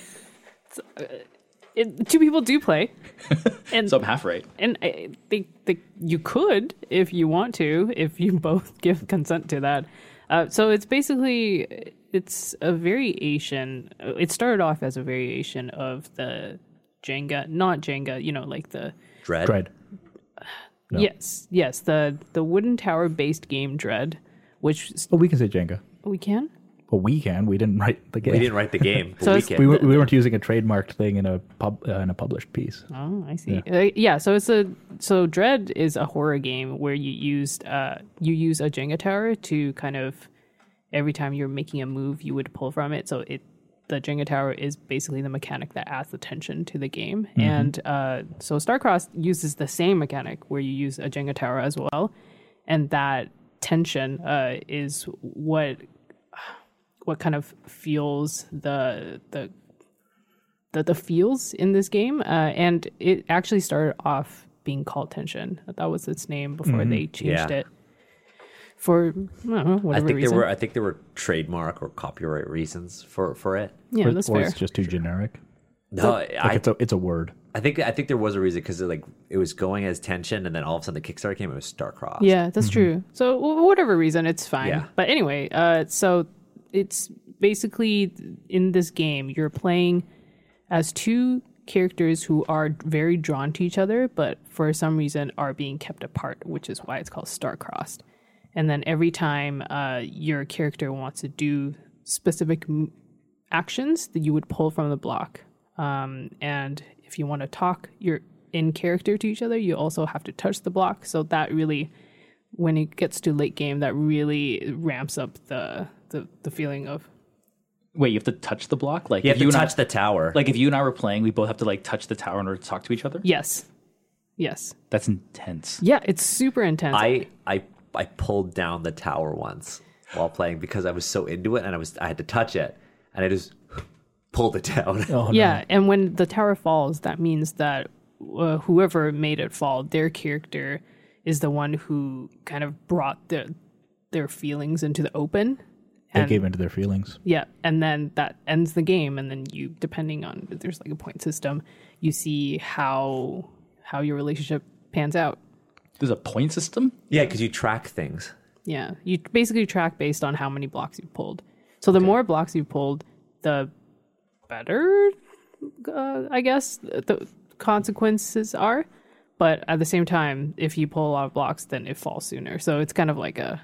Two people do play, and So I'm half right. and I think you could, if you want to, if you both give consent to that. So it's basically a variation. It started off as a variation of the Jenga, not Jenga. You know, like the Dread. No. yes, the wooden tower based game Dread, which Well, we can say Jenga. we can. Well, we can. We didn't write the game. We didn't write the game, but So we it's- can. We weren't using a trademarked thing in a published piece. Oh, I see. So Dread is a horror game where you use a Jenga tower to kind of every time you're making a move, you would pull from it. So the Jenga tower is basically the mechanic that adds the tension to the game. And so Starcrossed uses the same mechanic where you use a Jenga tower as well, and that tension is what kind of fuels the feels in this game. And it actually started off being called Tension. That was its name before they changed Yeah. it for I don't know, whatever reason. I think there were trademark or copyright reasons for it. Yeah, that's or fair. it's just too generic. No, Like it's a word. I think there was a reason because it was going as Tension, and then all of a sudden the Kickstarter came. It was Starcrossed. Yeah, that's true. So whatever reason, it's fine. Yeah. But anyway, so it's basically in this game you're playing as two characters who are very drawn to each other, but for some reason are being kept apart, which is why it's called Star-Crossed. And then every time your character wants to do specific actions that you would pull from the block. And if you want to talk, you're in character to each other, you also have to touch the block. So that really, when it gets to late game, that really ramps up the feeling of. Wait, you have to touch the block? Like You have if to you and I- touch the tower. Like if you and I were playing, we both have to like touch the tower in order to talk to each other? Yes. That's intense. Yeah, it's super intense. I pulled down the tower once while playing because I was so into it, and I had to touch it, and I just pulled it down. Oh, Yeah, and when the tower falls, that means that whoever made it fall, their character is the one who kind of brought their feelings into the open. They gave into their feelings. Yeah, and then that ends the game, and then you, depending on, there's like a point system, you see how your relationship pans out. There's a point system? Yeah, because you track things. Yeah, you basically track based on how many blocks you've pulled. So the more blocks you've pulled, the better, I guess, the consequences are. But at the same time, if you pull a lot of blocks, then it falls sooner. So it's kind of like a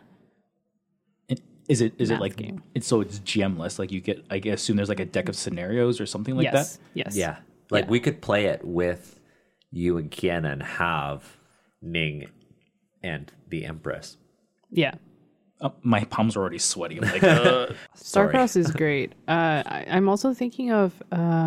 Is it math like game. it's GM-less? Like you get, I assume there's like a deck of scenarios or something like yes, that? yes. Yeah. Like Yeah. we could play it with you and Kiana and have Ning and the Empress. Yeah. Oh, my palms are already sweaty. I'm like, Sorry. Starcross is great. I'm also thinking of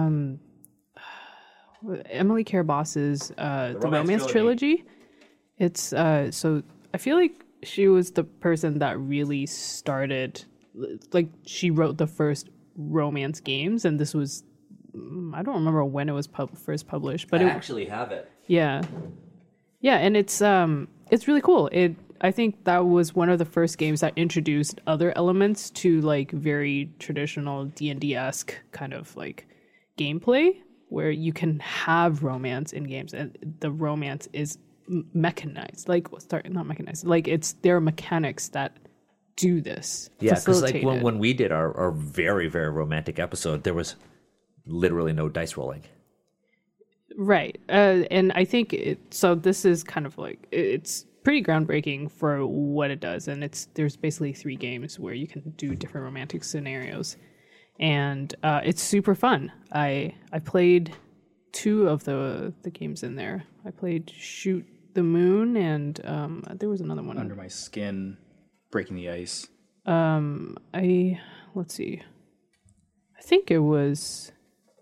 Emily Care Boss's the Romance Trilogy. It's so I feel like she was the person that really started, like she wrote the first romance games, and this was I don't remember when it was first published, but actually have it. yeah, and it's really cool. I think that was one of the first games that introduced other elements to like very traditional D&D-esque kind of like gameplay, where you can have romance in games, and the romance is mechanized. Like, sorry, not mechanized. Like there are mechanics that do this. Yeah, because like facilitate it. when we did our very, very romantic episode, there was literally no dice rolling. Right. And I think so this is kind of like, it's pretty groundbreaking for what it does. And there's basically 3 games where you can do different romantic scenarios. And it's super fun. I played 2 of the games in there. I played Shoot the Moon, and there was another one. Under My Skin, Breaking the Ice. Let's see. I think it was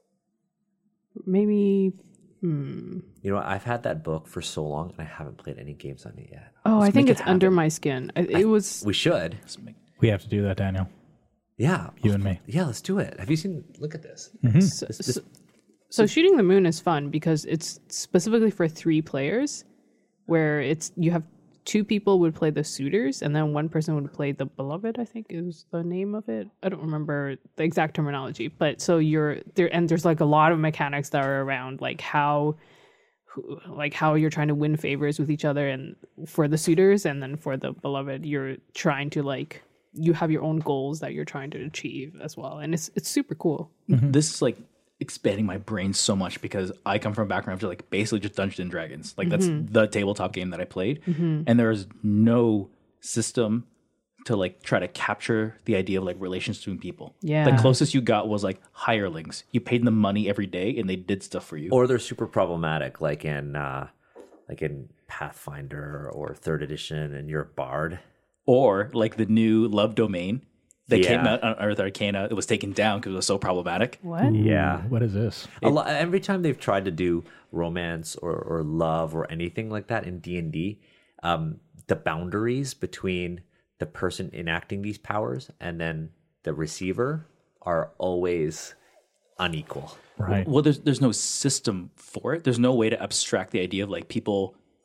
maybe. You know, I've had that book for so long, and I haven't played any games on it yet. Oh, I think make it's it Under happen. My Skin. It was. We should. We have to do that, Daniel. Yeah. You and me. Yeah, let's do it. Have you seen? Look at this. So Shooting the Moon is fun because it's specifically for 3 players, where you have 2 people would play the suitors, and then 1 person would play the beloved, I think is the name of it. I don't remember the exact terminology, but so you're there, and there's like a lot of mechanics that are around like how you're trying to win favors with each other, and for the suitors, and then for the beloved, you're trying to like, you have your own goals that you're trying to achieve as well, and it's super cool. This is like expanding my brain so much because I come from a background of like basically just Dungeons and Dragons. Like that's the tabletop game that I played, and there's no system to like try to capture the idea of like relations between people. Yeah. The closest you got was like hirelings. You paid them money every day and they did stuff for you. Or they're super problematic, like in Pathfinder or 3rd edition, and you're a bard. Or like the new Love Domain that came Yeah. out on Earth Arcana. It was taken down because it was so problematic. What? Yeah. What is this? Every time they've tried to do romance or love or anything like that in D&D, the boundaries between the person enacting these powers and then the receiver are always unequal. Right. Well, there's no system for it. There's no way to abstract the idea of like people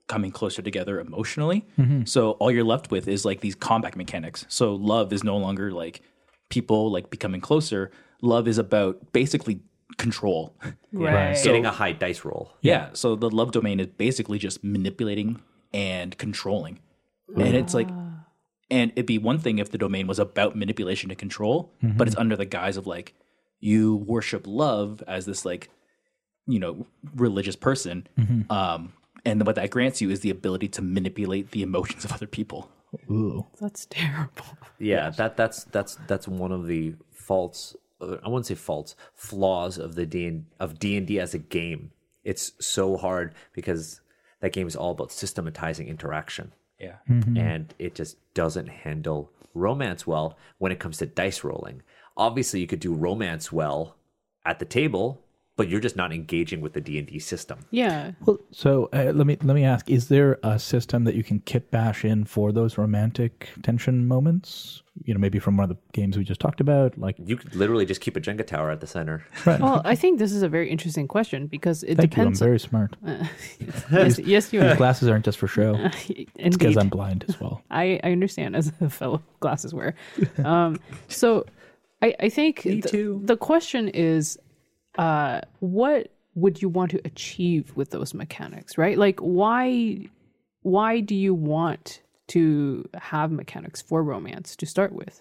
coming closer together emotionally. So all you're left with is like these combat mechanics. So love is no longer like people like becoming closer. Love is about basically control. Right. Getting a high dice roll. Yeah. So the love domain is basically just manipulating and controlling. And it's like, and it'd be one thing if the domain was about manipulation and control, but it's under the guise of like, you worship love as this like, you know, religious person. And what that grants you is the ability to manipulate the emotions of other people. Ooh. That's terrible. Yeah, that's one of the faults. I wouldn't say faults, flaws of the D&D as a game. It's so hard because that game is all about systematizing interaction, Yeah. and it just doesn't handle romance well when it comes to dice rolling. Obviously, you could do romance well at the table, but you're just not engaging with the D&D system. Yeah. Well, so let me ask: is there a system that you can kit bash in for those romantic tension moments? You know, maybe from one of the games we just talked about, like. You could literally just keep a Jenga tower at the center. Well, I think this is a very interesting question because it Thank you. I'm depends. very smart. Yes, you These are. glasses aren't just for show. It's because Indeed. I'm blind as well. I understand as a fellow glasses wearer. So I think the question is, what would you want to achieve with those mechanics, right? Like, why do you want to have mechanics for romance to start with?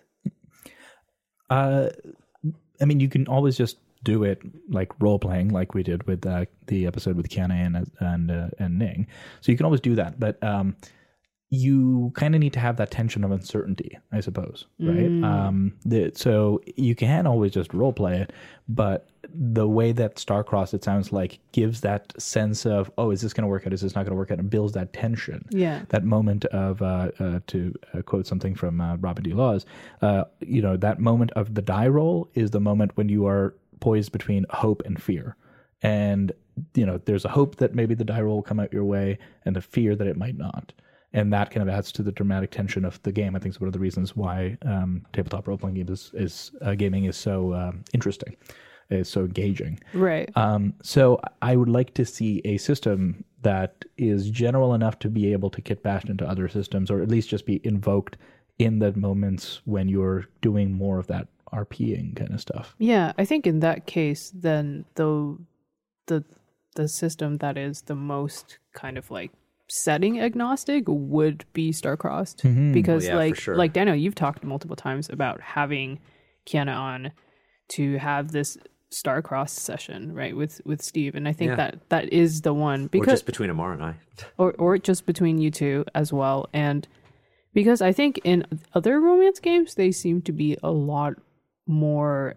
I mean, you can always just do it like role playing, like we did with the episode with Kiana and Ning. So you can always do that, but you kind of need to have that tension of uncertainty, I suppose, right? So you can always just role play it, but the way that Starcross, it sounds like, gives that sense of, oh, is this going to work out? Is this not going to work out? And builds that tension. Yeah. That moment of, to quote something from Robin D. Laws, that moment of the die roll is the moment when you are poised between hope and fear. And, there's a hope that maybe the die roll will come out your way and a fear that it might not. And that kind of adds to the dramatic tension of the game. I think it's one of the reasons why tabletop role-playing games gaming is so interesting, is so engaging. Right. So I would like to see a system that is general enough to be able to kit bashed into other systems, or at least just be invoked in the moments when you're doing more of that RPing kind of stuff. Yeah, I think in that case, then the system that is the most kind of like setting agnostic would be Starcrossed, because for sure. like Daniel, you've talked multiple times about having Kiana on to have this Starcrossed session, right, with Steve, and I think that is the one, because Or just between Amar and I. or just between you two as well. And because I think in other romance games they seem to be a lot more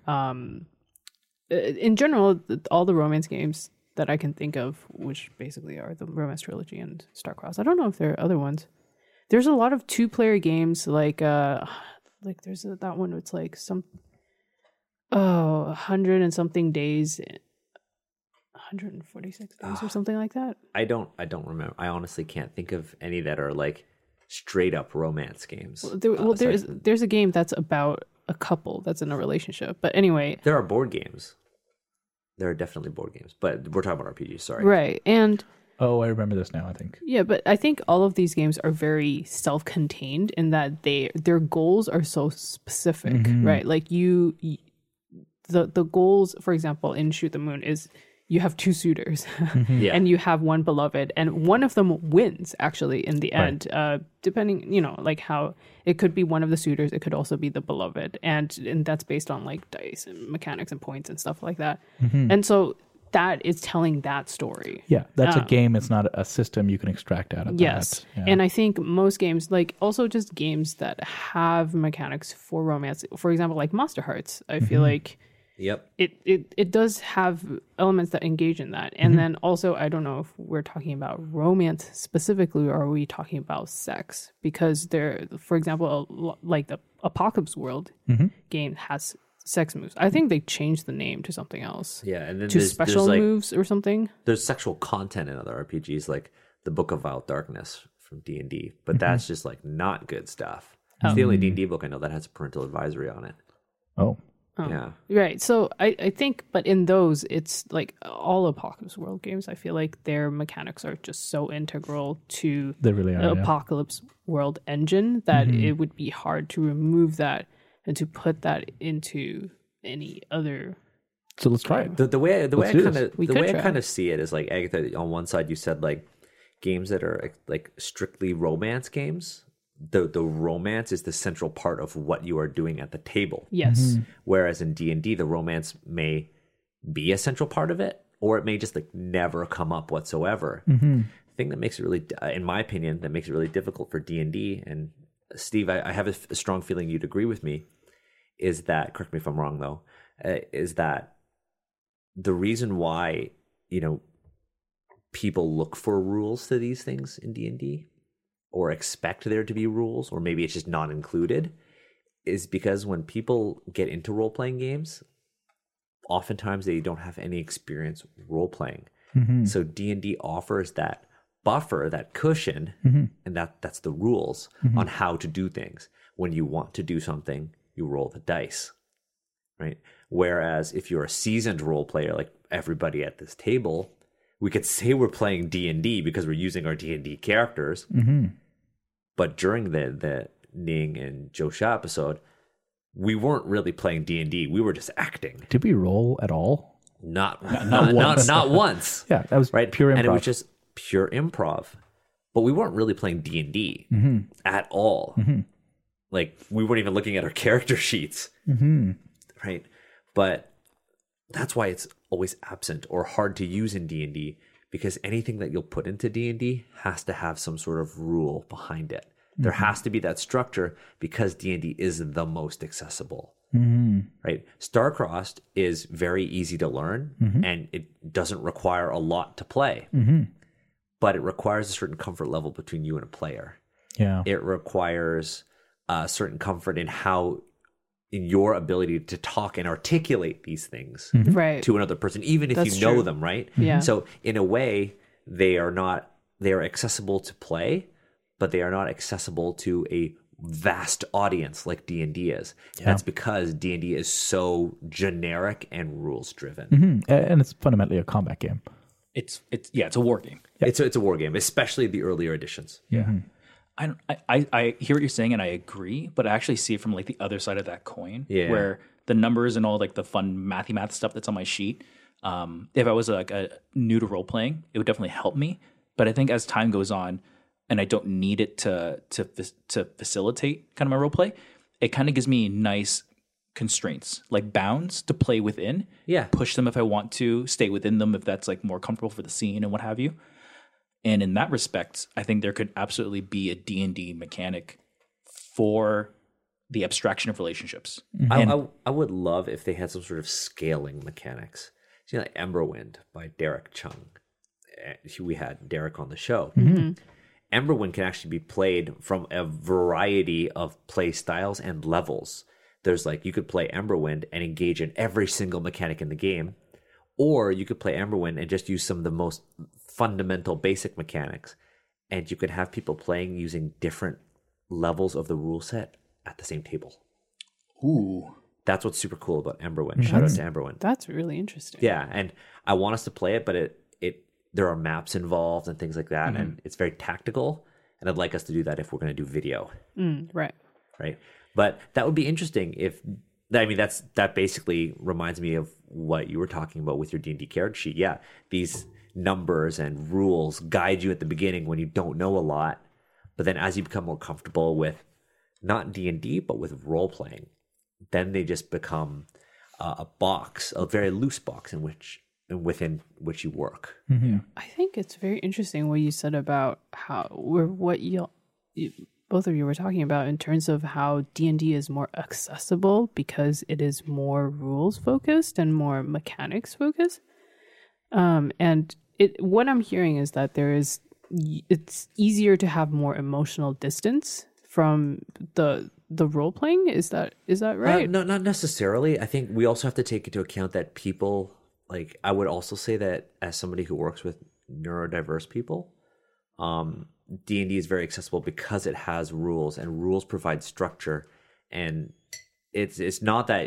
in general, all the romance games that I can think of, which basically are the Romance Trilogy and Starcross. I don't know if there are other ones. There's a lot of 2-player games, like there's that one. It's like 100 and something days, 146 days or something like that. I don't remember. I honestly can't think of any that are like straight up romance games. There's a game that's about a couple that's in a relationship. But anyway, there are board games. There are definitely board games, but we're talking about RPGs. Sorry. Right. And oh, I remember this now, I think. yeah, but I think all of these games are very self-contained in that their goals are so specific, right? Like the goals, for example, in Shoot the Moon is you have 2 suitors and you have one beloved, and one of them wins actually in the end, depending, like how it could be one of the suitors, it could also be the beloved, and that's based on like dice and mechanics and points and stuff like that. And so that is telling that story. Yeah, that's a game. It's not a system you can extract out of yes. that. Yeah. And I think most games, like also just games that have mechanics for romance, for example, like Monster Hearts, I feel like Yep. it does have elements that engage in that. And then also, I don't know if we're talking about romance specifically, or are we talking about sex? Because there, for example, like the Apocalypse World game has sex moves. I think they changed the name to something else. Yeah, and then To there's special like, moves or something. there's sexual content in other RPGs, like the Book of Vile Darkness from D&D, but that's just like not good stuff. It's the only D&D book I know that has a parental advisory on it. Oh, Yeah. Right. So I think, but in those, it's like all Apocalypse World games, I feel like their mechanics are just so integral to They really are. the Yeah. Apocalypse World engine that it would be hard to remove that and to put that into any other. So let's try it. The way Let's I do kind this. of We the could way I try. kind of see it is like Agatha. On one side, you said like games that are like strictly romance games. The romance is the central part of what you are doing at the table. Yes. Whereas in D&D, the romance may be a central part of it, or it may just like never come up whatsoever. The thing that makes it really, in my opinion, that makes it really difficult for D&D, and Steve, I have a strong feeling you'd agree with me, is that, correct me if I'm wrong though, is that the reason why, people look for rules to these things in D&D or expect there to be rules, or maybe it's just not included, is because when people get into role-playing games, oftentimes they don't have any experience role-playing. So D&D offers that buffer, that cushion, and that's the rules on how to do things. When you want to do something, you roll the dice, right? Whereas if you're a seasoned role player, like everybody at this table, we could say we're playing D&D because we're using our D&D characters. But during the Ning and Joe Shah episode, we weren't really playing D&D. We were just acting. Did we roll at all? Not once. not once. Yeah, that was Right? pure improv. And it was just pure improv. But we weren't really playing D&D at all. Like, we weren't even looking at our character sheets. Right? But that's why it's always absent or hard to use in D&D, because anything that you'll put into D&D has to have some sort of rule behind it. There has to be that structure because D&D is the most accessible. Right? Starcrossed is very easy to learn and it doesn't require a lot to play. But it requires a certain comfort level between you and a player. Yeah. It requires a certain comfort in your ability to talk and articulate these things Right. to another person, even if That's you know true. them, right? Yeah. So in a way, they are accessible to play, but they are not accessible to a vast audience like D&D is. That's because D&D is so generic and rules driven. And it's fundamentally a combat game. It's a war game. It's a war game, especially the earlier editions. I hear what you're saying and I agree, but I actually see it from like the other side of that coin, where the numbers and all like the fun math stuff that's on my sheet. If I was like a new to role playing, it would definitely help me. But I think as time goes on, and I don't need it to facilitate kind of my role play, it kind of gives me nice constraints, like bounds to play within. Yeah. Push them if I want to, stay within them if that's like more comfortable for the scene and what have you. And in that respect, I think there could absolutely be a D&D mechanic for the abstraction of relationships. I would love if they had some sort of scaling mechanics. See, like Emberwind by Derek Chung. We had Derek on the show. Emberwind can actually be played from a variety of play styles and levels. There's like, you could play Emberwind and engage in every single mechanic in the game, or you could play Emberwind and just use some of the most fundamental basic mechanics, and you could have people playing using different levels of the rule set at the same table. Ooh. That's what's super cool about Emberwind. Shout out to Emberwind. That's really interesting. Yeah, and I want us to play it, but there are maps involved and things like that, and it's very tactical, and I'd like us to do that if we're going to do video, Right. right? But that would be interesting that basically reminds me of what you were talking about with your D&D character sheet. Yeah, these numbers and rules guide you at the beginning when you don't know a lot, but then as you become more comfortable with not D&D, but with role-playing, then they just become a box, a very loose box within which you work. I think it's very interesting what you said about what you both of you were talking about in terms of how D&D is more accessible because it is more rules focused and more mechanics focused. And what I'm hearing is that it's easier to have more emotional distance from the role playing. Is that right? No, not necessarily. I think we also have to take into account that people, like, I would also say that as somebody who works with neurodiverse people, D&D is very accessible because it has rules, and rules provide structure. And it's not that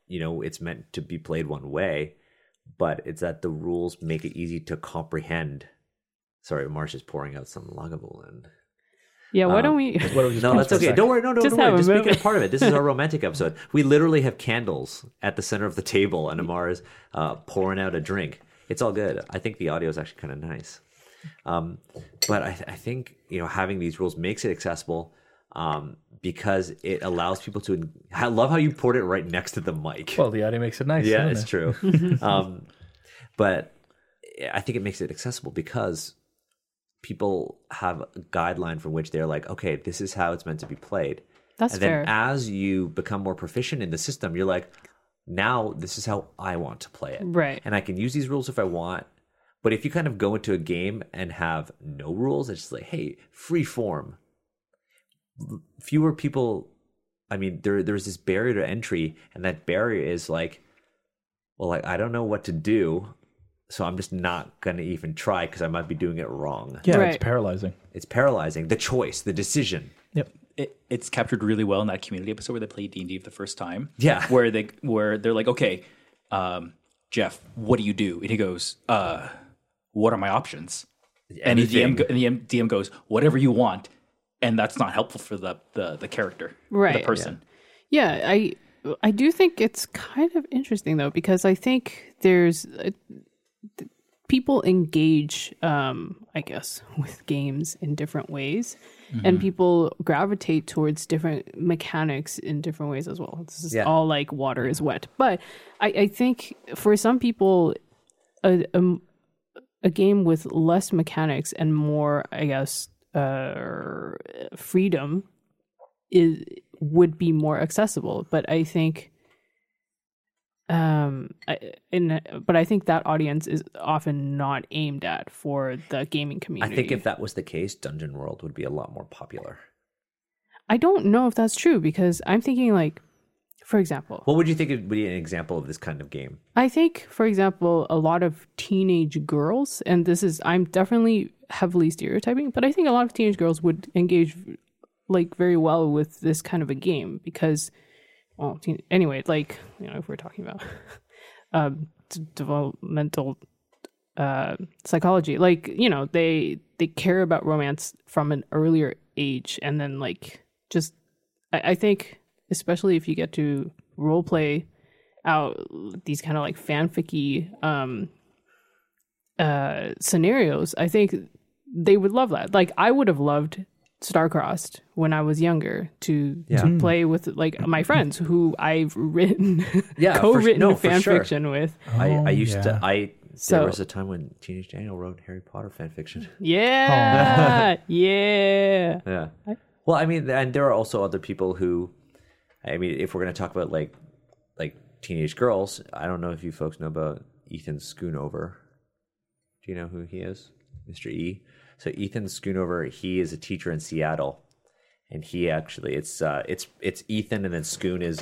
it's meant to be played one way, but it's that the rules make it easy to comprehend. Sorry, Marsh is pouring out some Lagavulin. Yeah, why don't we? No, that's okay. Don't worry. No, don't Just worry. have a Just make it moment. a part of it. This is our romantic episode. We literally have candles at the center of the table, and Amar is pouring out a drink. It's all good. I think the audio is actually kind of nice. But I think having these rules makes it accessible because it allows people to. I love how you poured it right next to the mic. Well, the audio makes it nice. Yeah, doesn't it's it? true. But I think it makes it accessible because people have a guideline from which they're like, okay, this is how it's meant to be played. That's and then fair. as you become more proficient in the system, you're like, now this is how I want to play it. Right. And I can use these rules if I want. But if you kind of go into a game and have no rules, it's just like, hey, free form. Fewer people, I mean, there's this barrier to entry, and that barrier is like, well, like, I don't know what to do, so I'm just not going to even try because I might be doing it wrong. Yeah, Right. it's paralyzing. It's paralyzing. The choice, the decision. Yep. It's captured really well in that community episode where they play D&D for the first time. Yeah. Where they're like, okay, Jeff, what do you do? And he goes, what are my options? And the DM goes, whatever you want. And that's not helpful for the character, for Right. the person. Yeah, I do think it's kind of interesting though, because I think there's people engage, I guess, with games in different ways, and people gravitate towards different mechanics in different ways as well. This is all like water is wet, but I think for some people, a game with less mechanics and more, I guess, freedom would be more accessible. But I think, but I think that audience is often not aimed at for the gaming community. I think if that was the case, Dungeon World would be a lot more popular. I don't know if that's true, because I'm thinking like, for example, What would you think would be an example of this kind of game? I think, for example, a lot of teenage girls, and I'm definitely heavily stereotyping, but I think a lot of teenage girls would engage like very well with this kind of a game because, well, anyway, like, if we're talking about developmental psychology, like, they care about romance from an earlier age, and then like just I think especially if you get to role play out these kind of like fanficky scenarios, I think they would love that. Like, I would have loved Starcrossed when I was younger to play with like my friends who I've written co-written fan fiction with. I used to. So- There was a time when Teenage Daniel wrote Harry Potter fan fiction. Yeah, yeah. Yeah. Well, I mean, and there are also other people who, I mean, if we're going to talk about like teenage girls, I don't know if you folks know about Ethan Schoonover. Do you know who he is? Mr. E. So Ethan Schoonover, he is a teacher in Seattle, and he actually it's Ethan, and then Schoon is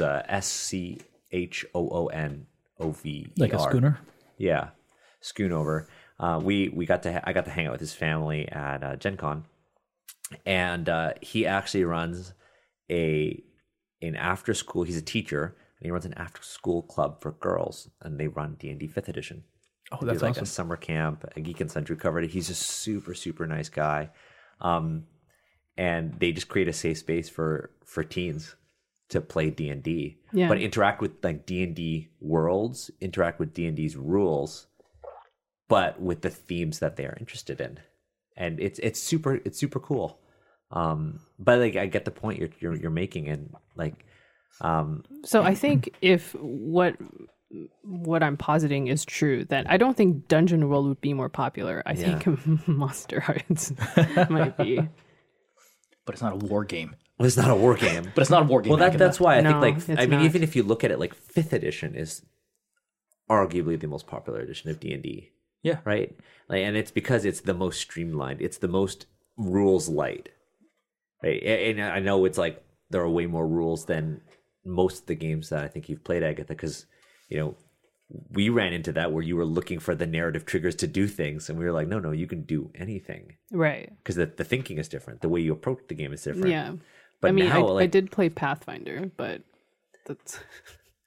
SCHOONOVER. Like a schooner. Yeah, Schoonover. I got to hang out with his family at Gen Con, and he actually runs an after school. He's a teacher, and he runs an after school club for girls, and they run D&D 5th edition. Oh, They that's do, like awesome. a summer camp. A Geek and Sundry covered it. He's a super, super nice guy, and they just create a safe space for teens to play D&D, Yeah. but interact with like D&D worlds, interact with D&D's rules, but with the themes that they are interested in, and it's super cool. But like, I get the point you're making, and like, So I think if what I'm positing is true, then I don't think Dungeon World would be more popular. I think Monster Hearts might be. But it's not a war game. well, it's not a war game. But it's not a war game. Well, that's why I No, think it's I mean, not. even if you look at it, like 5th edition is arguably the most popular edition of D&D. Yeah. Right. Like, and it's because it's the most streamlined. It's the most rules light. Right. And I know it's like there are way more rules than most of the games that I think you've played, Agatha, because we ran into that where you were looking for the narrative triggers to do things, and we were like, no, you can do anything, Right. because the thinking is different, the way you approach the game is different. Yeah. But I mean, now, I like, did play Pathfinder, but that's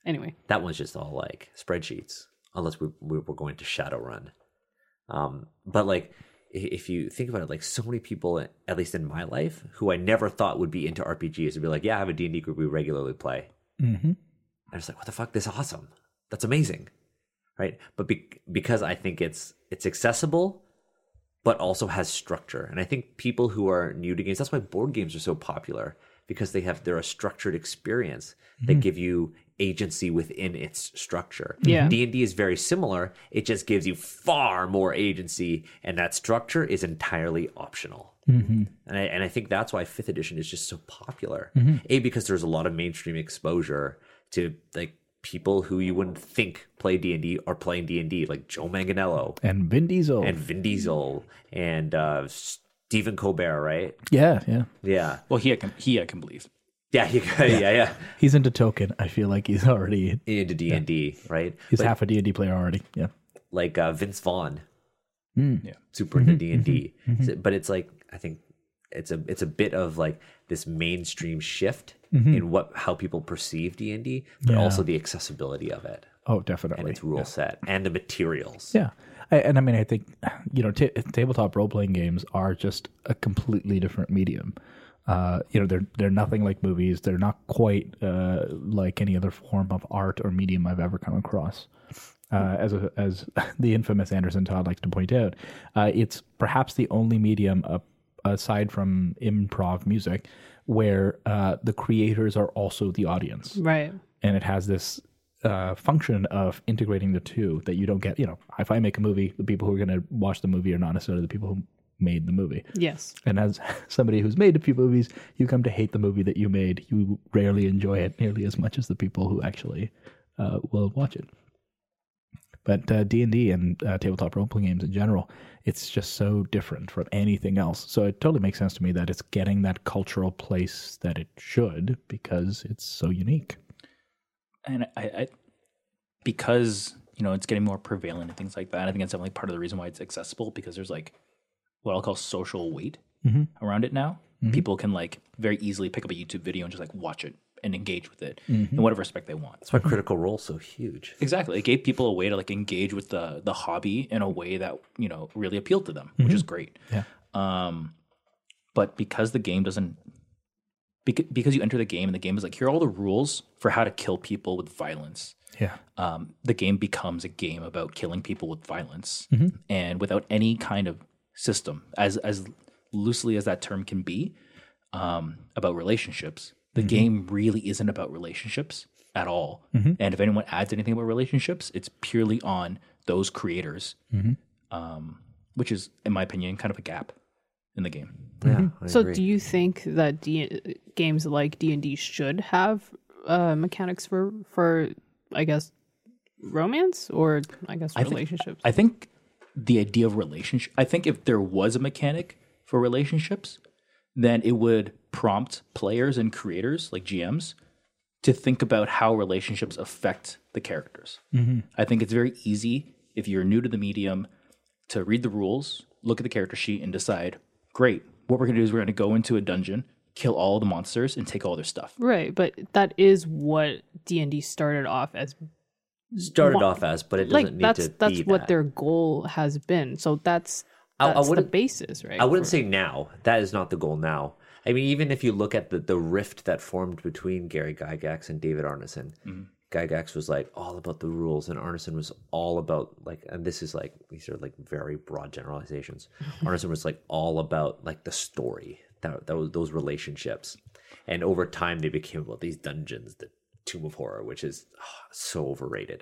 Anyway, That one's just all like spreadsheets, unless we're going to Shadowrun. But like, if you think about it, like so many people, at least in my life, who I never thought would be into RPGs, would be like, yeah, I have a D&D group we regularly play. Mm-hmm. I was like, what the fuck? This is awesome. That's amazing. Right. But because I think it's accessible, but also has structure. And I think people who are new to games, that's why board games are so popular, because they're a structured experience that give you agency within its structure. Yeah. D&D is very similar. It just gives you far more agency, and that structure is entirely optional. Mm-hmm. And I think that's why 5th edition is just so popular. A, because there's a lot of mainstream exposure to like people who you wouldn't think play D&D are playing D&D, like Joe Manganiello And Vin Diesel. and Stephen Colbert, right? Yeah. Yeah. Well, he I can believe. Yeah, yeah. He's into Token. I feel like he's already Into D&D, right? he's But half a D&D player already. Yeah. like Vince Vaughn, Yeah. super into D&D. But it's like, I think it's a bit of like this mainstream shift in how people perceive D&D, but Yeah. also the accessibility of it Oh, and definitely. its rule set and the materials. Yeah. I mean, I think, tabletop role-playing games are just a completely different medium. They're nothing like movies. They're not quite like any other form of art or medium I've ever come across. As the infamous Anderson Todd likes to point out, it's perhaps the only medium aside from improv music where the creators are also the audience. right. And it has this function of integrating the two that you don't get. If I make a movie, the people who are going to watch the movie are not necessarily the people who made the movie. Yes. And as somebody who's made a few movies, you come to hate the movie that you made. You rarely enjoy it nearly as much as the people who actually will watch it. But D&D and tabletop role-playing games in general, it's just so different from anything else. So it totally makes sense to me that it's getting that cultural place that it should, because it's so unique. And I because it's getting more prevalent and things like that. I think that's definitely part of the reason why it's accessible, because there's like what I'll call social weight around it now. People can like very easily pick up a YouTube video and just like watch it and engage with it in whatever respect they want. That's why Critical Role's so huge. Exactly. It gave people a way to like engage with the hobby in a way that, really appealed to them, which is great. Yeah. But because the game doesn't, because you enter the game and the game is like, here are all the rules for how to kill people with violence. Yeah. The game becomes a game about killing people with violence, and without any kind of system, as loosely as that term can be, about relationships. The game really isn't about relationships at all. And if anyone adds anything about relationships, it's purely on those creators, which is, in my opinion, kind of a gap in the game. Yeah, I So agree. do you think that games like D&D should have mechanics for I guess romance, or I guess relationships? I think the idea of relationship, I think if there was a mechanic for relationships, then it would prompt players and creators like GMs to think about how relationships affect the characters. I think it's very easy if you're new to the medium to read the rules, look at the character sheet, and decide, great, what we're going to do is we're going to go into a dungeon, kill all the monsters, and take all their stuff. Right, but that is what D&D started off as. But it doesn't need that's to be what that. their goal has been. So that's I the wouldn't- basis, right? I wouldn't say now. That is not the goal now. I mean, even if you look at the rift that formed between Gary Gygax and David Arneson, Gygax was like all about the rules, and Arneson was all about like, and this is like, these are like very broad generalizations. Arneson was like all about like the story, that was those relationships, and over time they became about these dungeons, the Tomb of Horror, which is so overrated.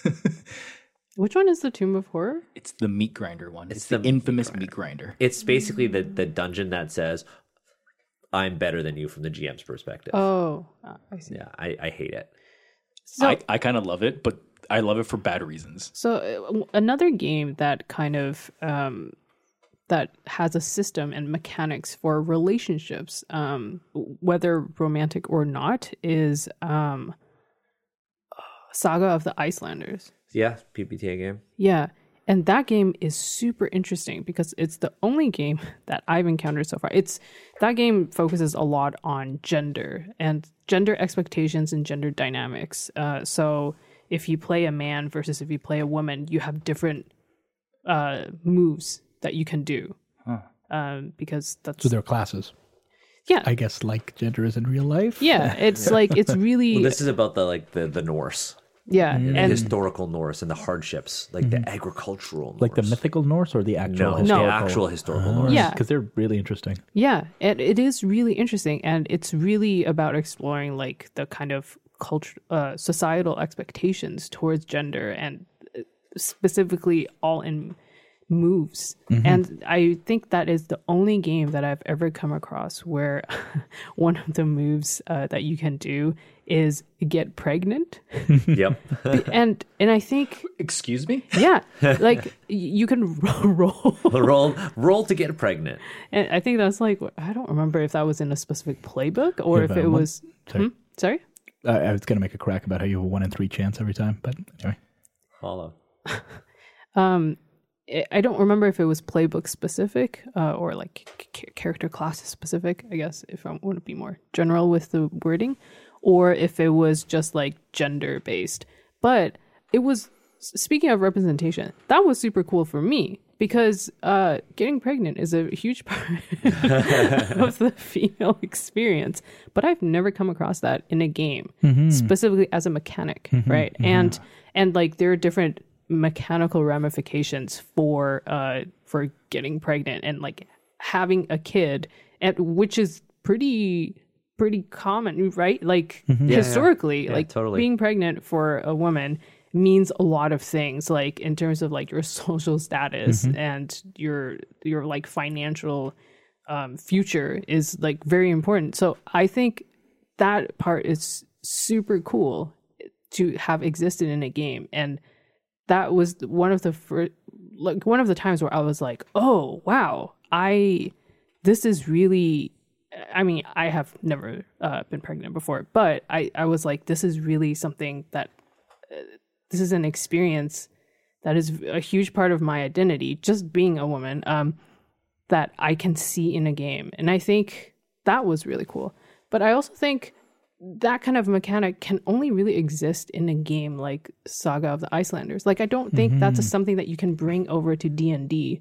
Which one is the Tomb of Horror? It's the meat grinder one. It's the the infamous meat grinder. It's basically the dungeon that says, "I'm better than you" from the GM's perspective. Oh, I see. Yeah, I hate it. So, I kind of love it, but I love it for bad reasons. So another game that kind of that has a system and mechanics for relationships, whether romantic or not, is Saga of the Icelanders. Yeah, PBTA game. Yeah, And that game is super interesting because it's the only game that I've encountered so far. That game focuses a lot on gender and gender expectations and gender dynamics. So if you play a man versus if you play a woman, you have different moves that you can do. Because that's... So there are classes. Yeah. I guess like gender is in real life. Yeah, it's like, it's really... Well, this is about the Norse. Yeah. The And historical Norse and the hardships, like the agricultural Norse. Like the mythical Norse or the actual No, historical? the actual historical Norse. Yeah. Because they're really interesting. yeah, it is really interesting. And it's really about exploring like the kind of societal expectations towards gender and specifically all in moves. And I think that is the only game that I've ever come across where one of the moves that you can do is get pregnant. Yep. and I think, Excuse me? yeah, like you can roll. roll to get pregnant. And I think that's like, I don't remember if that was in a specific playbook or Yeah, if but it was... Sorry. Sorry? I was going to make a crack about how you have a 1 in 3 chance every time, but anyway. Follow. I don't remember if it was playbook specific or like character class specific, I guess, if I want to be more general with the wording, or if it was just like gender based. But it was, speaking of representation, that was super cool for me because getting pregnant is a huge part of the female experience. But I've never come across that in a game, specifically as a mechanic, right? And like there are different mechanical ramifications for getting pregnant and like having a kid, and which is pretty common, right? Like historically, Yeah, like totally. being pregnant for a woman means a lot of things, like in terms of like your social status and your like financial future is like very important. So I think that part is super cool to have existed in a game. And that was one of the times where I was like, oh wow, this is really, I mean, I have never been pregnant before, but I was like, this is really something that this is an experience that is a huge part of my identity, just being a woman, that I can see in a game. And I think that was really cool. But I also think that kind of mechanic can only really exist in a game like Saga of the Icelanders. Like, I don't think that's something that you can bring over to D&D.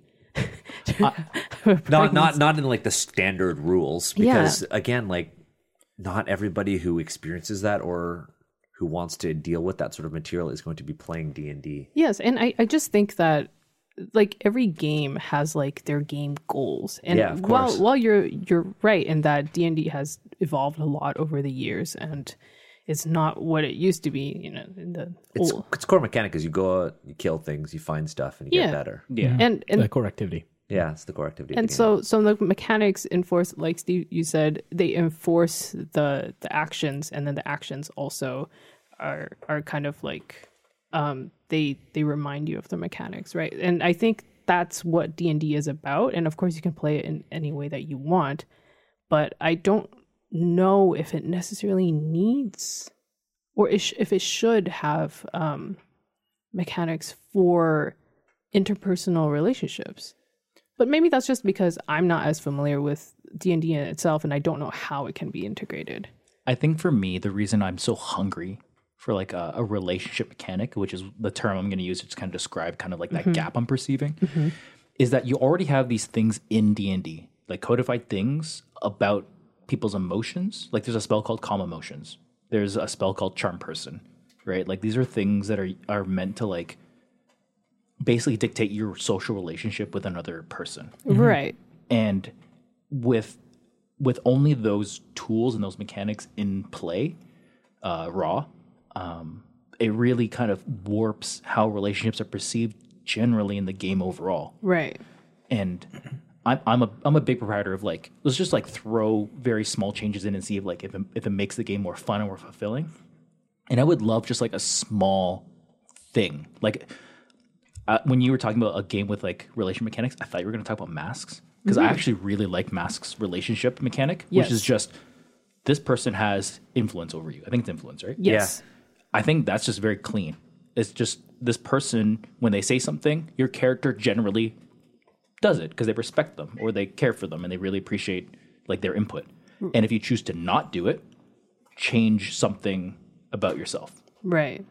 Not in like the standard rules, because again, like not everybody who experiences that or who wants to deal with that sort of material is going to be playing D&D. Yes, and I just think that like every game has like their game goals, and Yeah, of course. while you're right in that D&D has evolved a lot over the years, and it's not what it used to be, you know, in the old. Its core mechanic is you go out, you kill things, you find stuff, and you get better. Yeah. And The core activity. Yeah, it's the core activity. and so the mechanics enforce, like Steve, you said, they enforce the actions, and then the actions also are kind of like they remind you of the mechanics, right? And I think that's what D&D is about. And of course, you can play it in any way that you want, but I don't know if it necessarily needs or if it should have mechanics for interpersonal relationships. But maybe that's just because I'm not as familiar with D&D in itself, and I don't know how it can be integrated. I think for me, the reason I'm so hungry for like a relationship mechanic, which is the term I'm going to use to kind of describe kind of like that gap I'm perceiving, is that you already have these things in D&D, like codified things about people's emotions. Like there's a spell called Calm Emotions. There's a spell called Charm Person, right? Like these are things that are meant to like basically dictate your social relationship with another person. Right. And with only those tools and those mechanics in play, raw, it really kind of warps how relationships are perceived generally in the game overall. Right. And I'm a big proprietor of like, let's just like throw very small changes in and see if like if it makes the game more fun and more fulfilling. And I would love just like a small thing. Like when you were talking about a game with like relation mechanics, I thought you were going to talk about Masks, because I actually really like Masks' relationship mechanic, Yes. which is just this person has influence over you. I think it's influence, right? Yes. I think that's just very clean. It's just this person, when they say something, your character generally does it because they respect them or they care for them and they really appreciate like their input. And if you choose to not do it, change something about yourself. Right.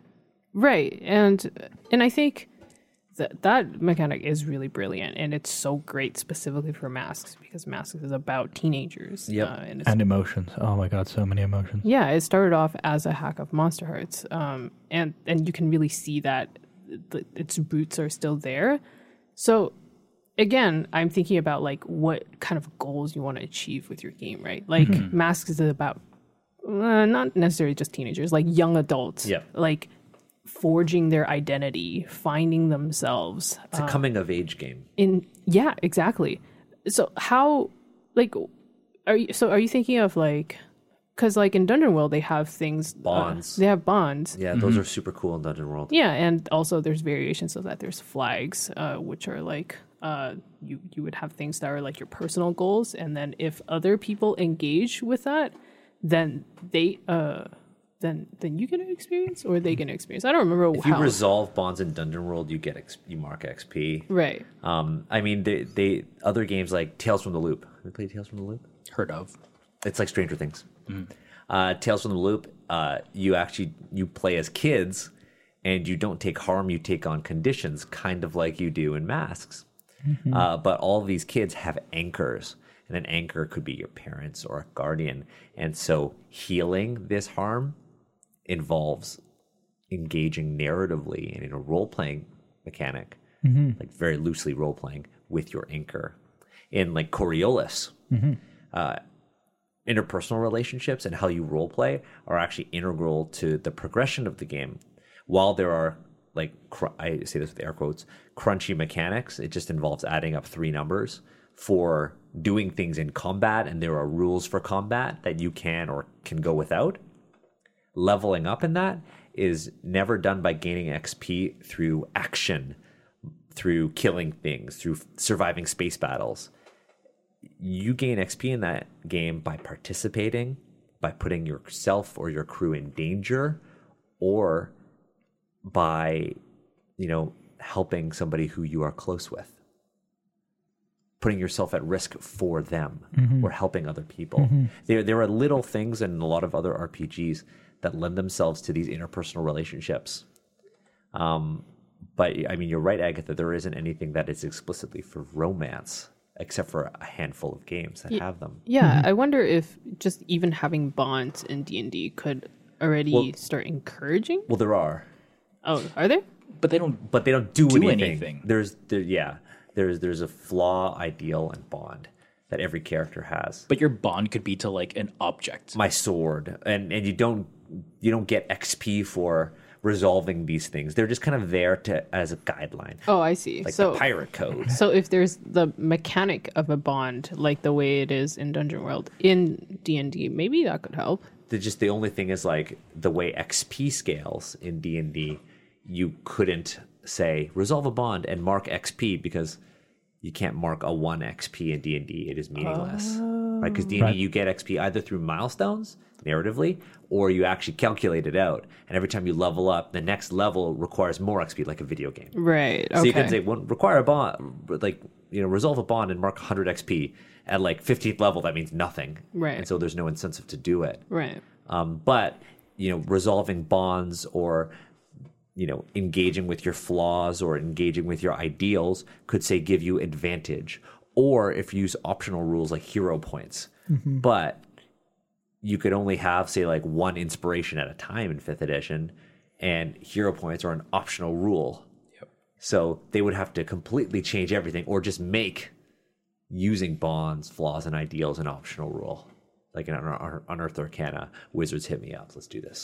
And I think that mechanic is really brilliant, and it's so great specifically for Masks because Masks is about teenagers. Yep. And emotions. Oh my god, so many emotions. Yeah, it started off as a hack of Monster Hearts, and you can really see that its roots are still there. So again, I'm thinking about like what kind of goals you want to achieve with your game, right? Like Masks is about not necessarily just teenagers, like young adults. Yeah. Like forging their identity, finding themselves. It's a coming of age game. Yeah, exactly. So how, like, are you thinking of like, because like in Dungeon World they have things Bonds. They have bonds. Yeah, those are super cool in Dungeon World. Yeah, and also there's variations of that. There's flags, which are like you would have things that are like your personal goals, and then if other people engage with that, then they then you get an experience or they get an experience. I don't remember If you resolve bonds in Dungeon World, you get you mark XP. Right. I mean, they other games like Tales from the Loop. Have you played Tales from the Loop? Heard of. It's like Stranger Things. Tales from the Loop. You play as kids, and you don't take harm. You take on conditions, kind of like you do in Masks. But all of these kids have anchors. And an anchor could be your parents or a guardian. And so healing this harm involves engaging narratively and in a role-playing mechanic, like very loosely role-playing with your anchor. In like Coriolis, interpersonal relationships and how you role-play are actually integral to the progression of the game. While there are, like, I say this with air quotes, crunchy mechanics, it just involves adding up 3 numbers for doing things in combat, and there are rules for combat that you can or can go without. Leveling up in that is never done by gaining XP through action, through killing things, through surviving space battles. You gain XP in that game by participating, by putting yourself or your crew in danger, or by, helping somebody who you are close with. Putting yourself at risk for them or helping other people. There are little things in a lot of other RPGs that lend themselves to these interpersonal relationships. But I mean, you're right, Agatha, there isn't anything that is explicitly for romance, except for a handful of games that have them. Yeah, I wonder if just even having bonds in D&D could already start encouraging. Well, there are. Oh, are there? But they don't do anything. anything. There's a flaw, ideal, and bond that every character has. But your bond could be to like an object. My sword, and you don't get XP for resolving these things. They're just kind of there as a guideline. Oh, I see. Like so the pirate code. So if there's the mechanic of a bond, like the way it is in Dungeon World, in D&D, maybe that could help. The only thing is like the way XP scales in D&D, you couldn't say resolve a bond and mark XP because you can't mark a 1 XP in D&D. It is meaningless. Right? Because D&D, you get XP either through milestones, narratively, or you actually calculate it out. And every time you level up, the next level requires more XP, like a video game. Right. Okay. So you can say, require a bond, like, resolve a bond and mark 100 XP. At like 15th level, that means nothing. Right. And so there's no incentive to do it. Right. But, resolving bonds or engaging with your flaws or engaging with your ideals could, say, give you advantage. Or if you use optional rules like hero points. But you could only have, say, like 1 inspiration at a time in 5th edition, and hero points are an optional rule. Yep. So they would have to completely change everything or just make using bonds, flaws, and ideals an optional rule. Like in Unearthed Arcana, wizards hit me up. Let's do this.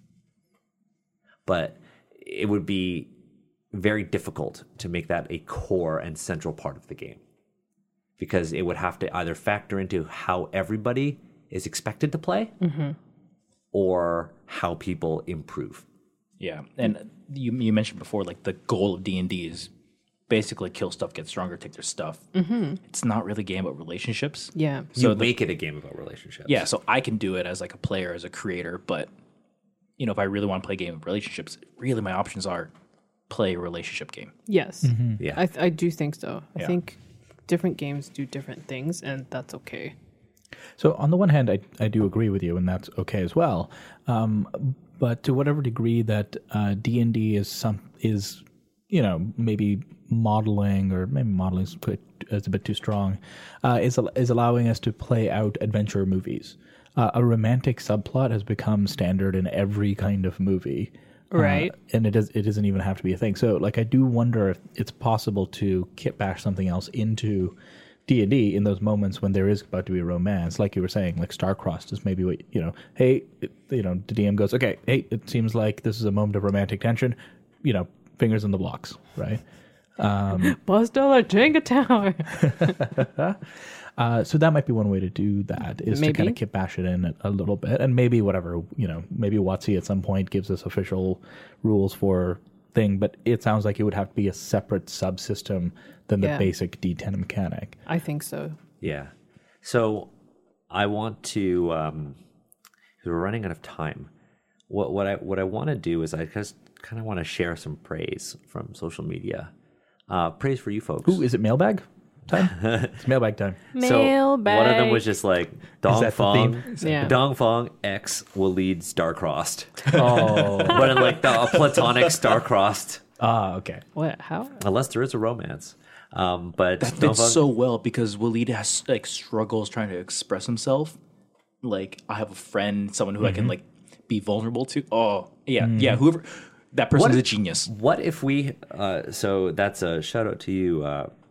But it would be very difficult to make that a core and central part of the game, because it would have to either factor into how everybody is expected to play or how people improve. Yeah, and you mentioned before, like the goal of D&D is basically kill stuff, get stronger, take their stuff. It's not really a game about relationships. Yeah. So make it a game about relationships. Yeah, so I can do it as like a player, as a creator, but if I really want to play a game of relationships, really my options are play a relationship game. Yes. Yeah. I do think so. I think different games do different things, and that's okay. So on the one hand, I do agree with you, and that's okay as well. But to whatever degree that D&D is maybe modeling, or maybe modeling is a bit too strong, is allowing us to play out adventure movies. A romantic subplot has become standard in every kind of movie. Right. And it doesn't even have to be a thing. So like I do wonder if it's possible to kit bash something else into D&D in those moments when there is about to be a romance, like you were saying, like Star-Crossed is maybe what, hey, the DM goes, okay, hey, it seems like this is a moment of romantic tension, fingers in the blocks, right? Buzz Dollar Jenga Tower. So that might be one way to do that, is to kind of kit bash it in a little bit, and maybe whatever, maybe WotC at some point gives us official rules for thing, but it sounds like it would have to be a separate subsystem than the basic D10 mechanic. I think so. Yeah. So I want to, we're running out of time. What I want to do is I just kind of want to share some praise from social media. Praise for you folks. Ooh, is it mailbag time? It's mailbag time. So Mailbag. one of them was just like Dong that the Fong, theme? Yeah. Dong Fong X will lead Star-Crossed, Oh, but in like a platonic Star-Crossed, okay. What? How? unless there is a romance. But That Dong fits Fong- so well because Waleed has like struggles trying to express himself. Like I have a friend, someone who I can like be vulnerable to. Oh yeah, yeah. Whoever that person is a genius. What if we? So that's a shout out to you,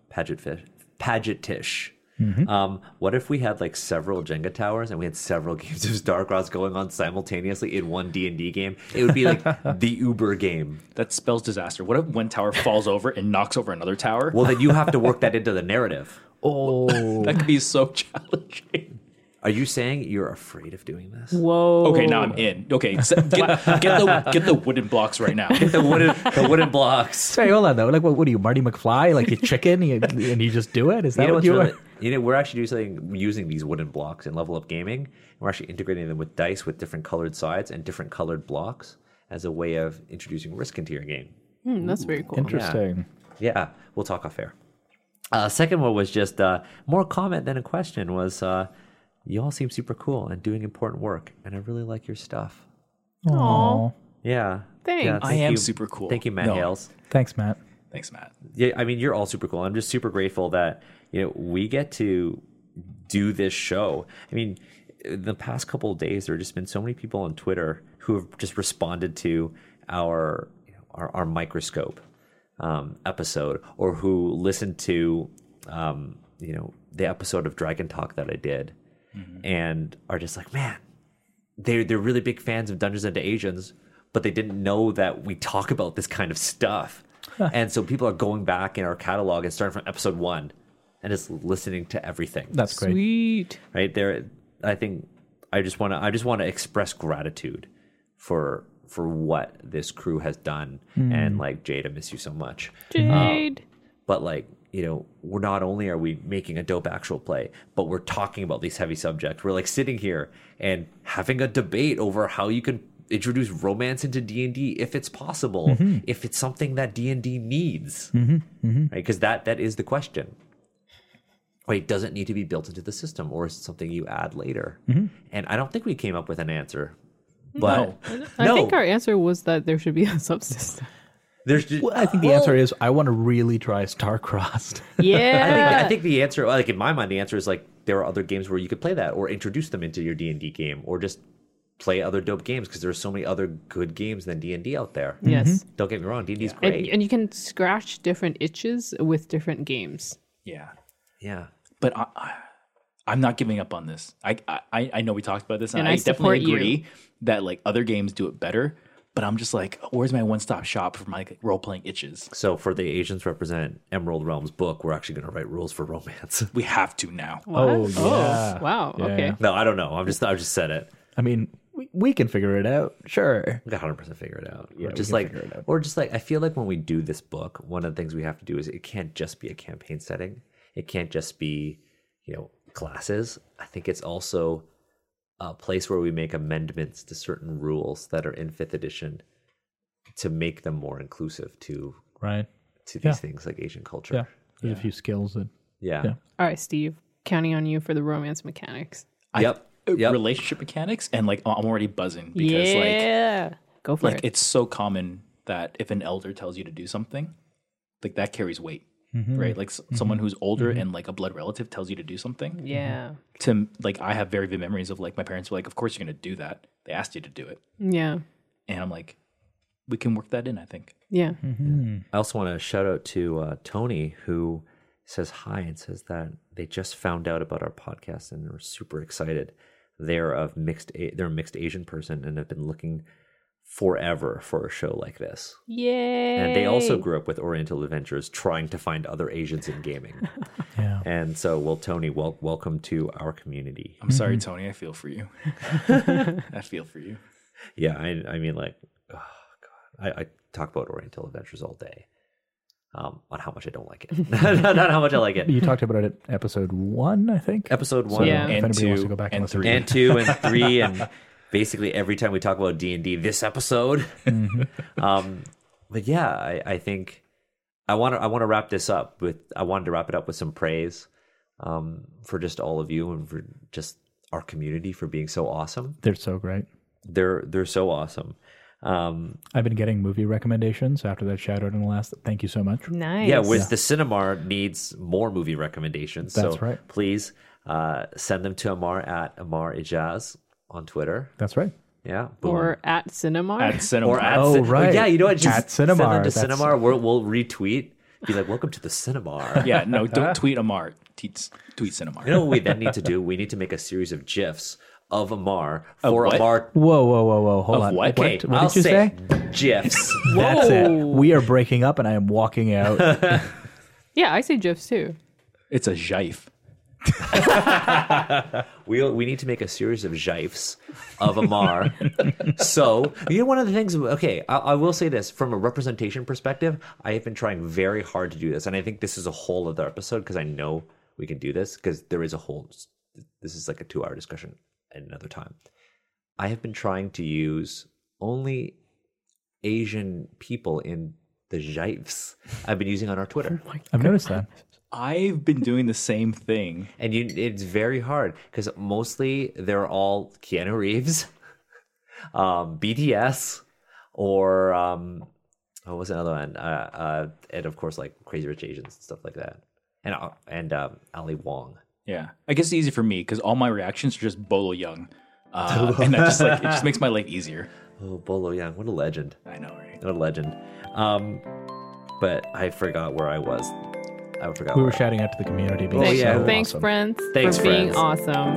Paget-Tish. What if we had like several Jenga towers and we had several games of Star-Crossed going on simultaneously in one D&D game? It would be like the Uber game. That spells disaster. What if one tower falls over and knocks over another tower? Well, then you have to work that into the narrative. Oh, That could be so challenging. Are you saying you're afraid of doing this? Whoa. Okay, now I'm in. Okay, get the wooden blocks right now. The wooden blocks. hey, hold on though. Like, what are you, Marty McFly? Like a chicken, and you just do it? Is that You know what what's you really, are? we're actually doing something using these wooden blocks in Level Up Gaming. We're actually integrating them with dice with different colored sides and different colored blocks as a way of introducing risk into your game. That's very cool. Interesting. Yeah, we'll talk off air. Second one was just more comment than a question. Was you all seem super cool and doing important work, and I really like your stuff. Aw. Yeah, Thanks. Yeah, I am super cool. Thank you, Matt No. Hales. Thanks, Matt. Thanks, Matt. Yeah, I mean, you're all super cool. I'm just super grateful that we get to do this show. I mean, the past couple of days, there have just been so many people on Twitter who have just responded to our microscope episode, or who listened to the episode of Dragon Talk that I did, and are just like, man, they're really big fans of Dungeons and Asians, but they didn't know that we talk about this kind of stuff. And so people are going back in our catalog and starting from episode 1 and just listening to everything. That's great. Sweet. Right there. I think I just want to express gratitude for what this crew has done. And like, Jade, I miss you so much. Jade. But like, we're not only are we making a dope actual play, but we're talking about these heavy subjects. We're like sitting here and having a debate over how you can introduce romance into D&D if it's possible, if it's something that D&D needs, right? Because that is the question. Wait, does it need to be built into the system, or is it something you add later? And I don't think we came up with an answer. But I think our answer was that there should be a subsystem. there's just, Well, I think the answer is I want to really try Star-Crossed. Yeah. I think the answer, like in my mind, the answer is like there are other games where you could play that, or introduce them into your D&D game, or just play other dope games, because there's so many other good games than D&D out there. Yes. Don't get me wrong, D&D is great. And you can scratch different itches with different games. Yeah, Yeah. but I'm not giving up on this. I know we talked about this, and, And I definitely support agree you. that like other games do it better. But I'm just like, where's my one-stop shop for my role playing itches? So for the Asians Represent Emerald Realms book, we're actually going to write rules for romance. We have to now. What? Oh, yeah. Wow. Yeah. Okay. No, I don't know. I just said it. I mean, we can figure it out. Sure. We got 100% figure it out. Yeah, Or we just can like, figure it out. or just like, I feel like when we do this book, one of the things we have to do is it can't just be a campaign setting. It can't just be, classes. I think it's also a place where we make amendments to certain rules that are in 5th edition to make them more inclusive to Right. these things like Asian culture. Yeah. There's a few skills that. Yeah. Yeah. All right, Steve, counting on you for the romance mechanics. Yep. Relationship mechanics, and like I'm already buzzing because Yeah. Go for like it. it's so common that if an elder tells you to do something, like that carries weight, right? Like someone who's older and like a blood relative tells you to do something. Yeah. To like, I have very vivid memories of like my parents were like, "Of course you're going to do that. They asked you to do it," Yeah. and I'm like, "We can work that in." I think. Yeah. I also want to shout out to Tony, who says hi and says that they just found out about our podcast and they're super excited. They're a mixed Asian person and have been looking forever for a show like this. Yay. And they also grew up with Oriental Adventures, trying to find other Asians in gaming. Yeah. And so, well, Tony, welcome to our community. I'm sorry, Tony. I feel for you. I feel for you. Yeah, I mean, like, oh God, I talk about Oriental Adventures all day. On how much I don't like it. Not how much I like it. You talked about it episode 1, I think. Episode 1 Yeah. If And anybody wants to 2 go back and and listen 3. to and 2 and 3 and basically every time we talk about D&D this episode. But yeah, I think I want to wrap this up with some praise for just all of you and for just our community for being so awesome. They're so great. They're so awesome. I've been getting movie recommendations after that shout out in the last. Thank you so much. Nice. Yeah, with the Cinemar needs more movie recommendations. That's so right. Please send them to Amar at Amar Ijaz on Twitter. That's right. Yeah. Boom. Or at Cinemar. At cinema. Or at Oh, right. Yeah, you know what? Just At send them Cinemar, to that's- Cinemar. We'll retweet. Be like, welcome to the Cinemar. Yeah, no, don't tweet Amar. Tweet Cinemar. You know what we then need to do? We need to make a series of GIFs of Amar for what? Amar. Whoa. Hold Of on. what? Okay, What I'll did you say? GIFs. That's it. We are breaking up and I am walking out. Yeah, I say GIFs too. It's a jife. We need to make a series of GIFs of Amar. So, you know, one of the things, okay, I will say this from a representation perspective, I have been trying very hard to do this. And I think this is a whole other episode because I know we can do this because there is this is like a 2-hour discussion at another time. I have been trying to use only Asian people in the GIFs I've been using on our Twitter. I've noticed that. I've been doing the same thing. And it's very hard because mostly they're all Keanu Reeves, BTS, or what was another one? And of course, like Crazy Rich Asians and stuff like that, and Ali Wong. Yeah, I guess it's easy for me because all my reactions are just Bolo Young, and that just like it just makes my life easier. Oh, Bolo Yang, what a legend! I know, right? What a legend. But I forgot where I was. I forgot. We where were shouting out to the community. Being Thanks, so thanks awesome. friends, Thanks, for being friends. awesome.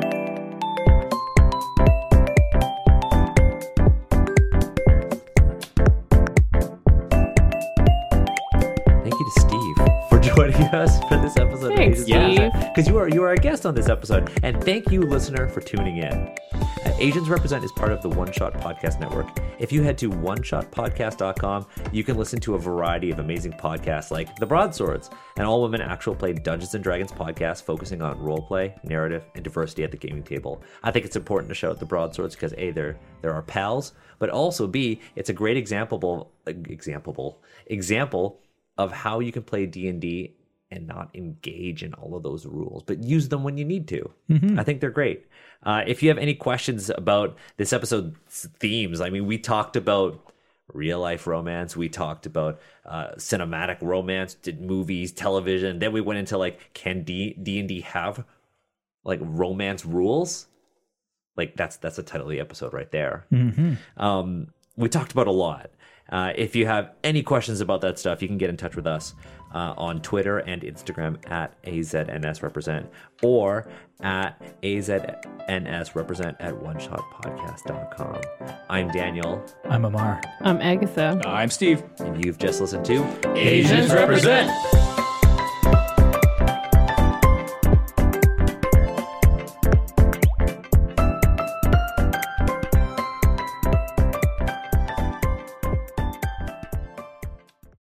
Thank you to Steve for joining us for this episode. Thanks, Steve. Because you are a guest on this episode, and thank you, listener, for tuning in. Asians Represent is part of the One Shot Podcast Network. If you head to oneshotpodcast.com, you can listen to a variety of amazing podcasts like The Broadswords, an all-women actual play Dungeons & Dragons podcast focusing on roleplay, narrative, and diversity at the gaming table. I think it's important to shout out The Broadswords because A, they're our pals, but also B, it's a great example of how you can play D&D and not engage in all of those rules, but use them when you need to. I think they're great. If you have any questions about this episode's themes, I mean, we talked about real life romance, we talked about cinematic romance, did movies, television. Then we went into like, can D&D have like romance rules? Like that's the title of the episode right there. We talked about a lot. If you have any questions about that stuff, you can get in touch with us on Twitter and Instagram at AZNSRepresent or at AZNSRepresent at oneshotpodcast.com. I'm Daniel. I'm Amar. I'm Agatha. I'm Steve. And you've just listened to Asians Represent.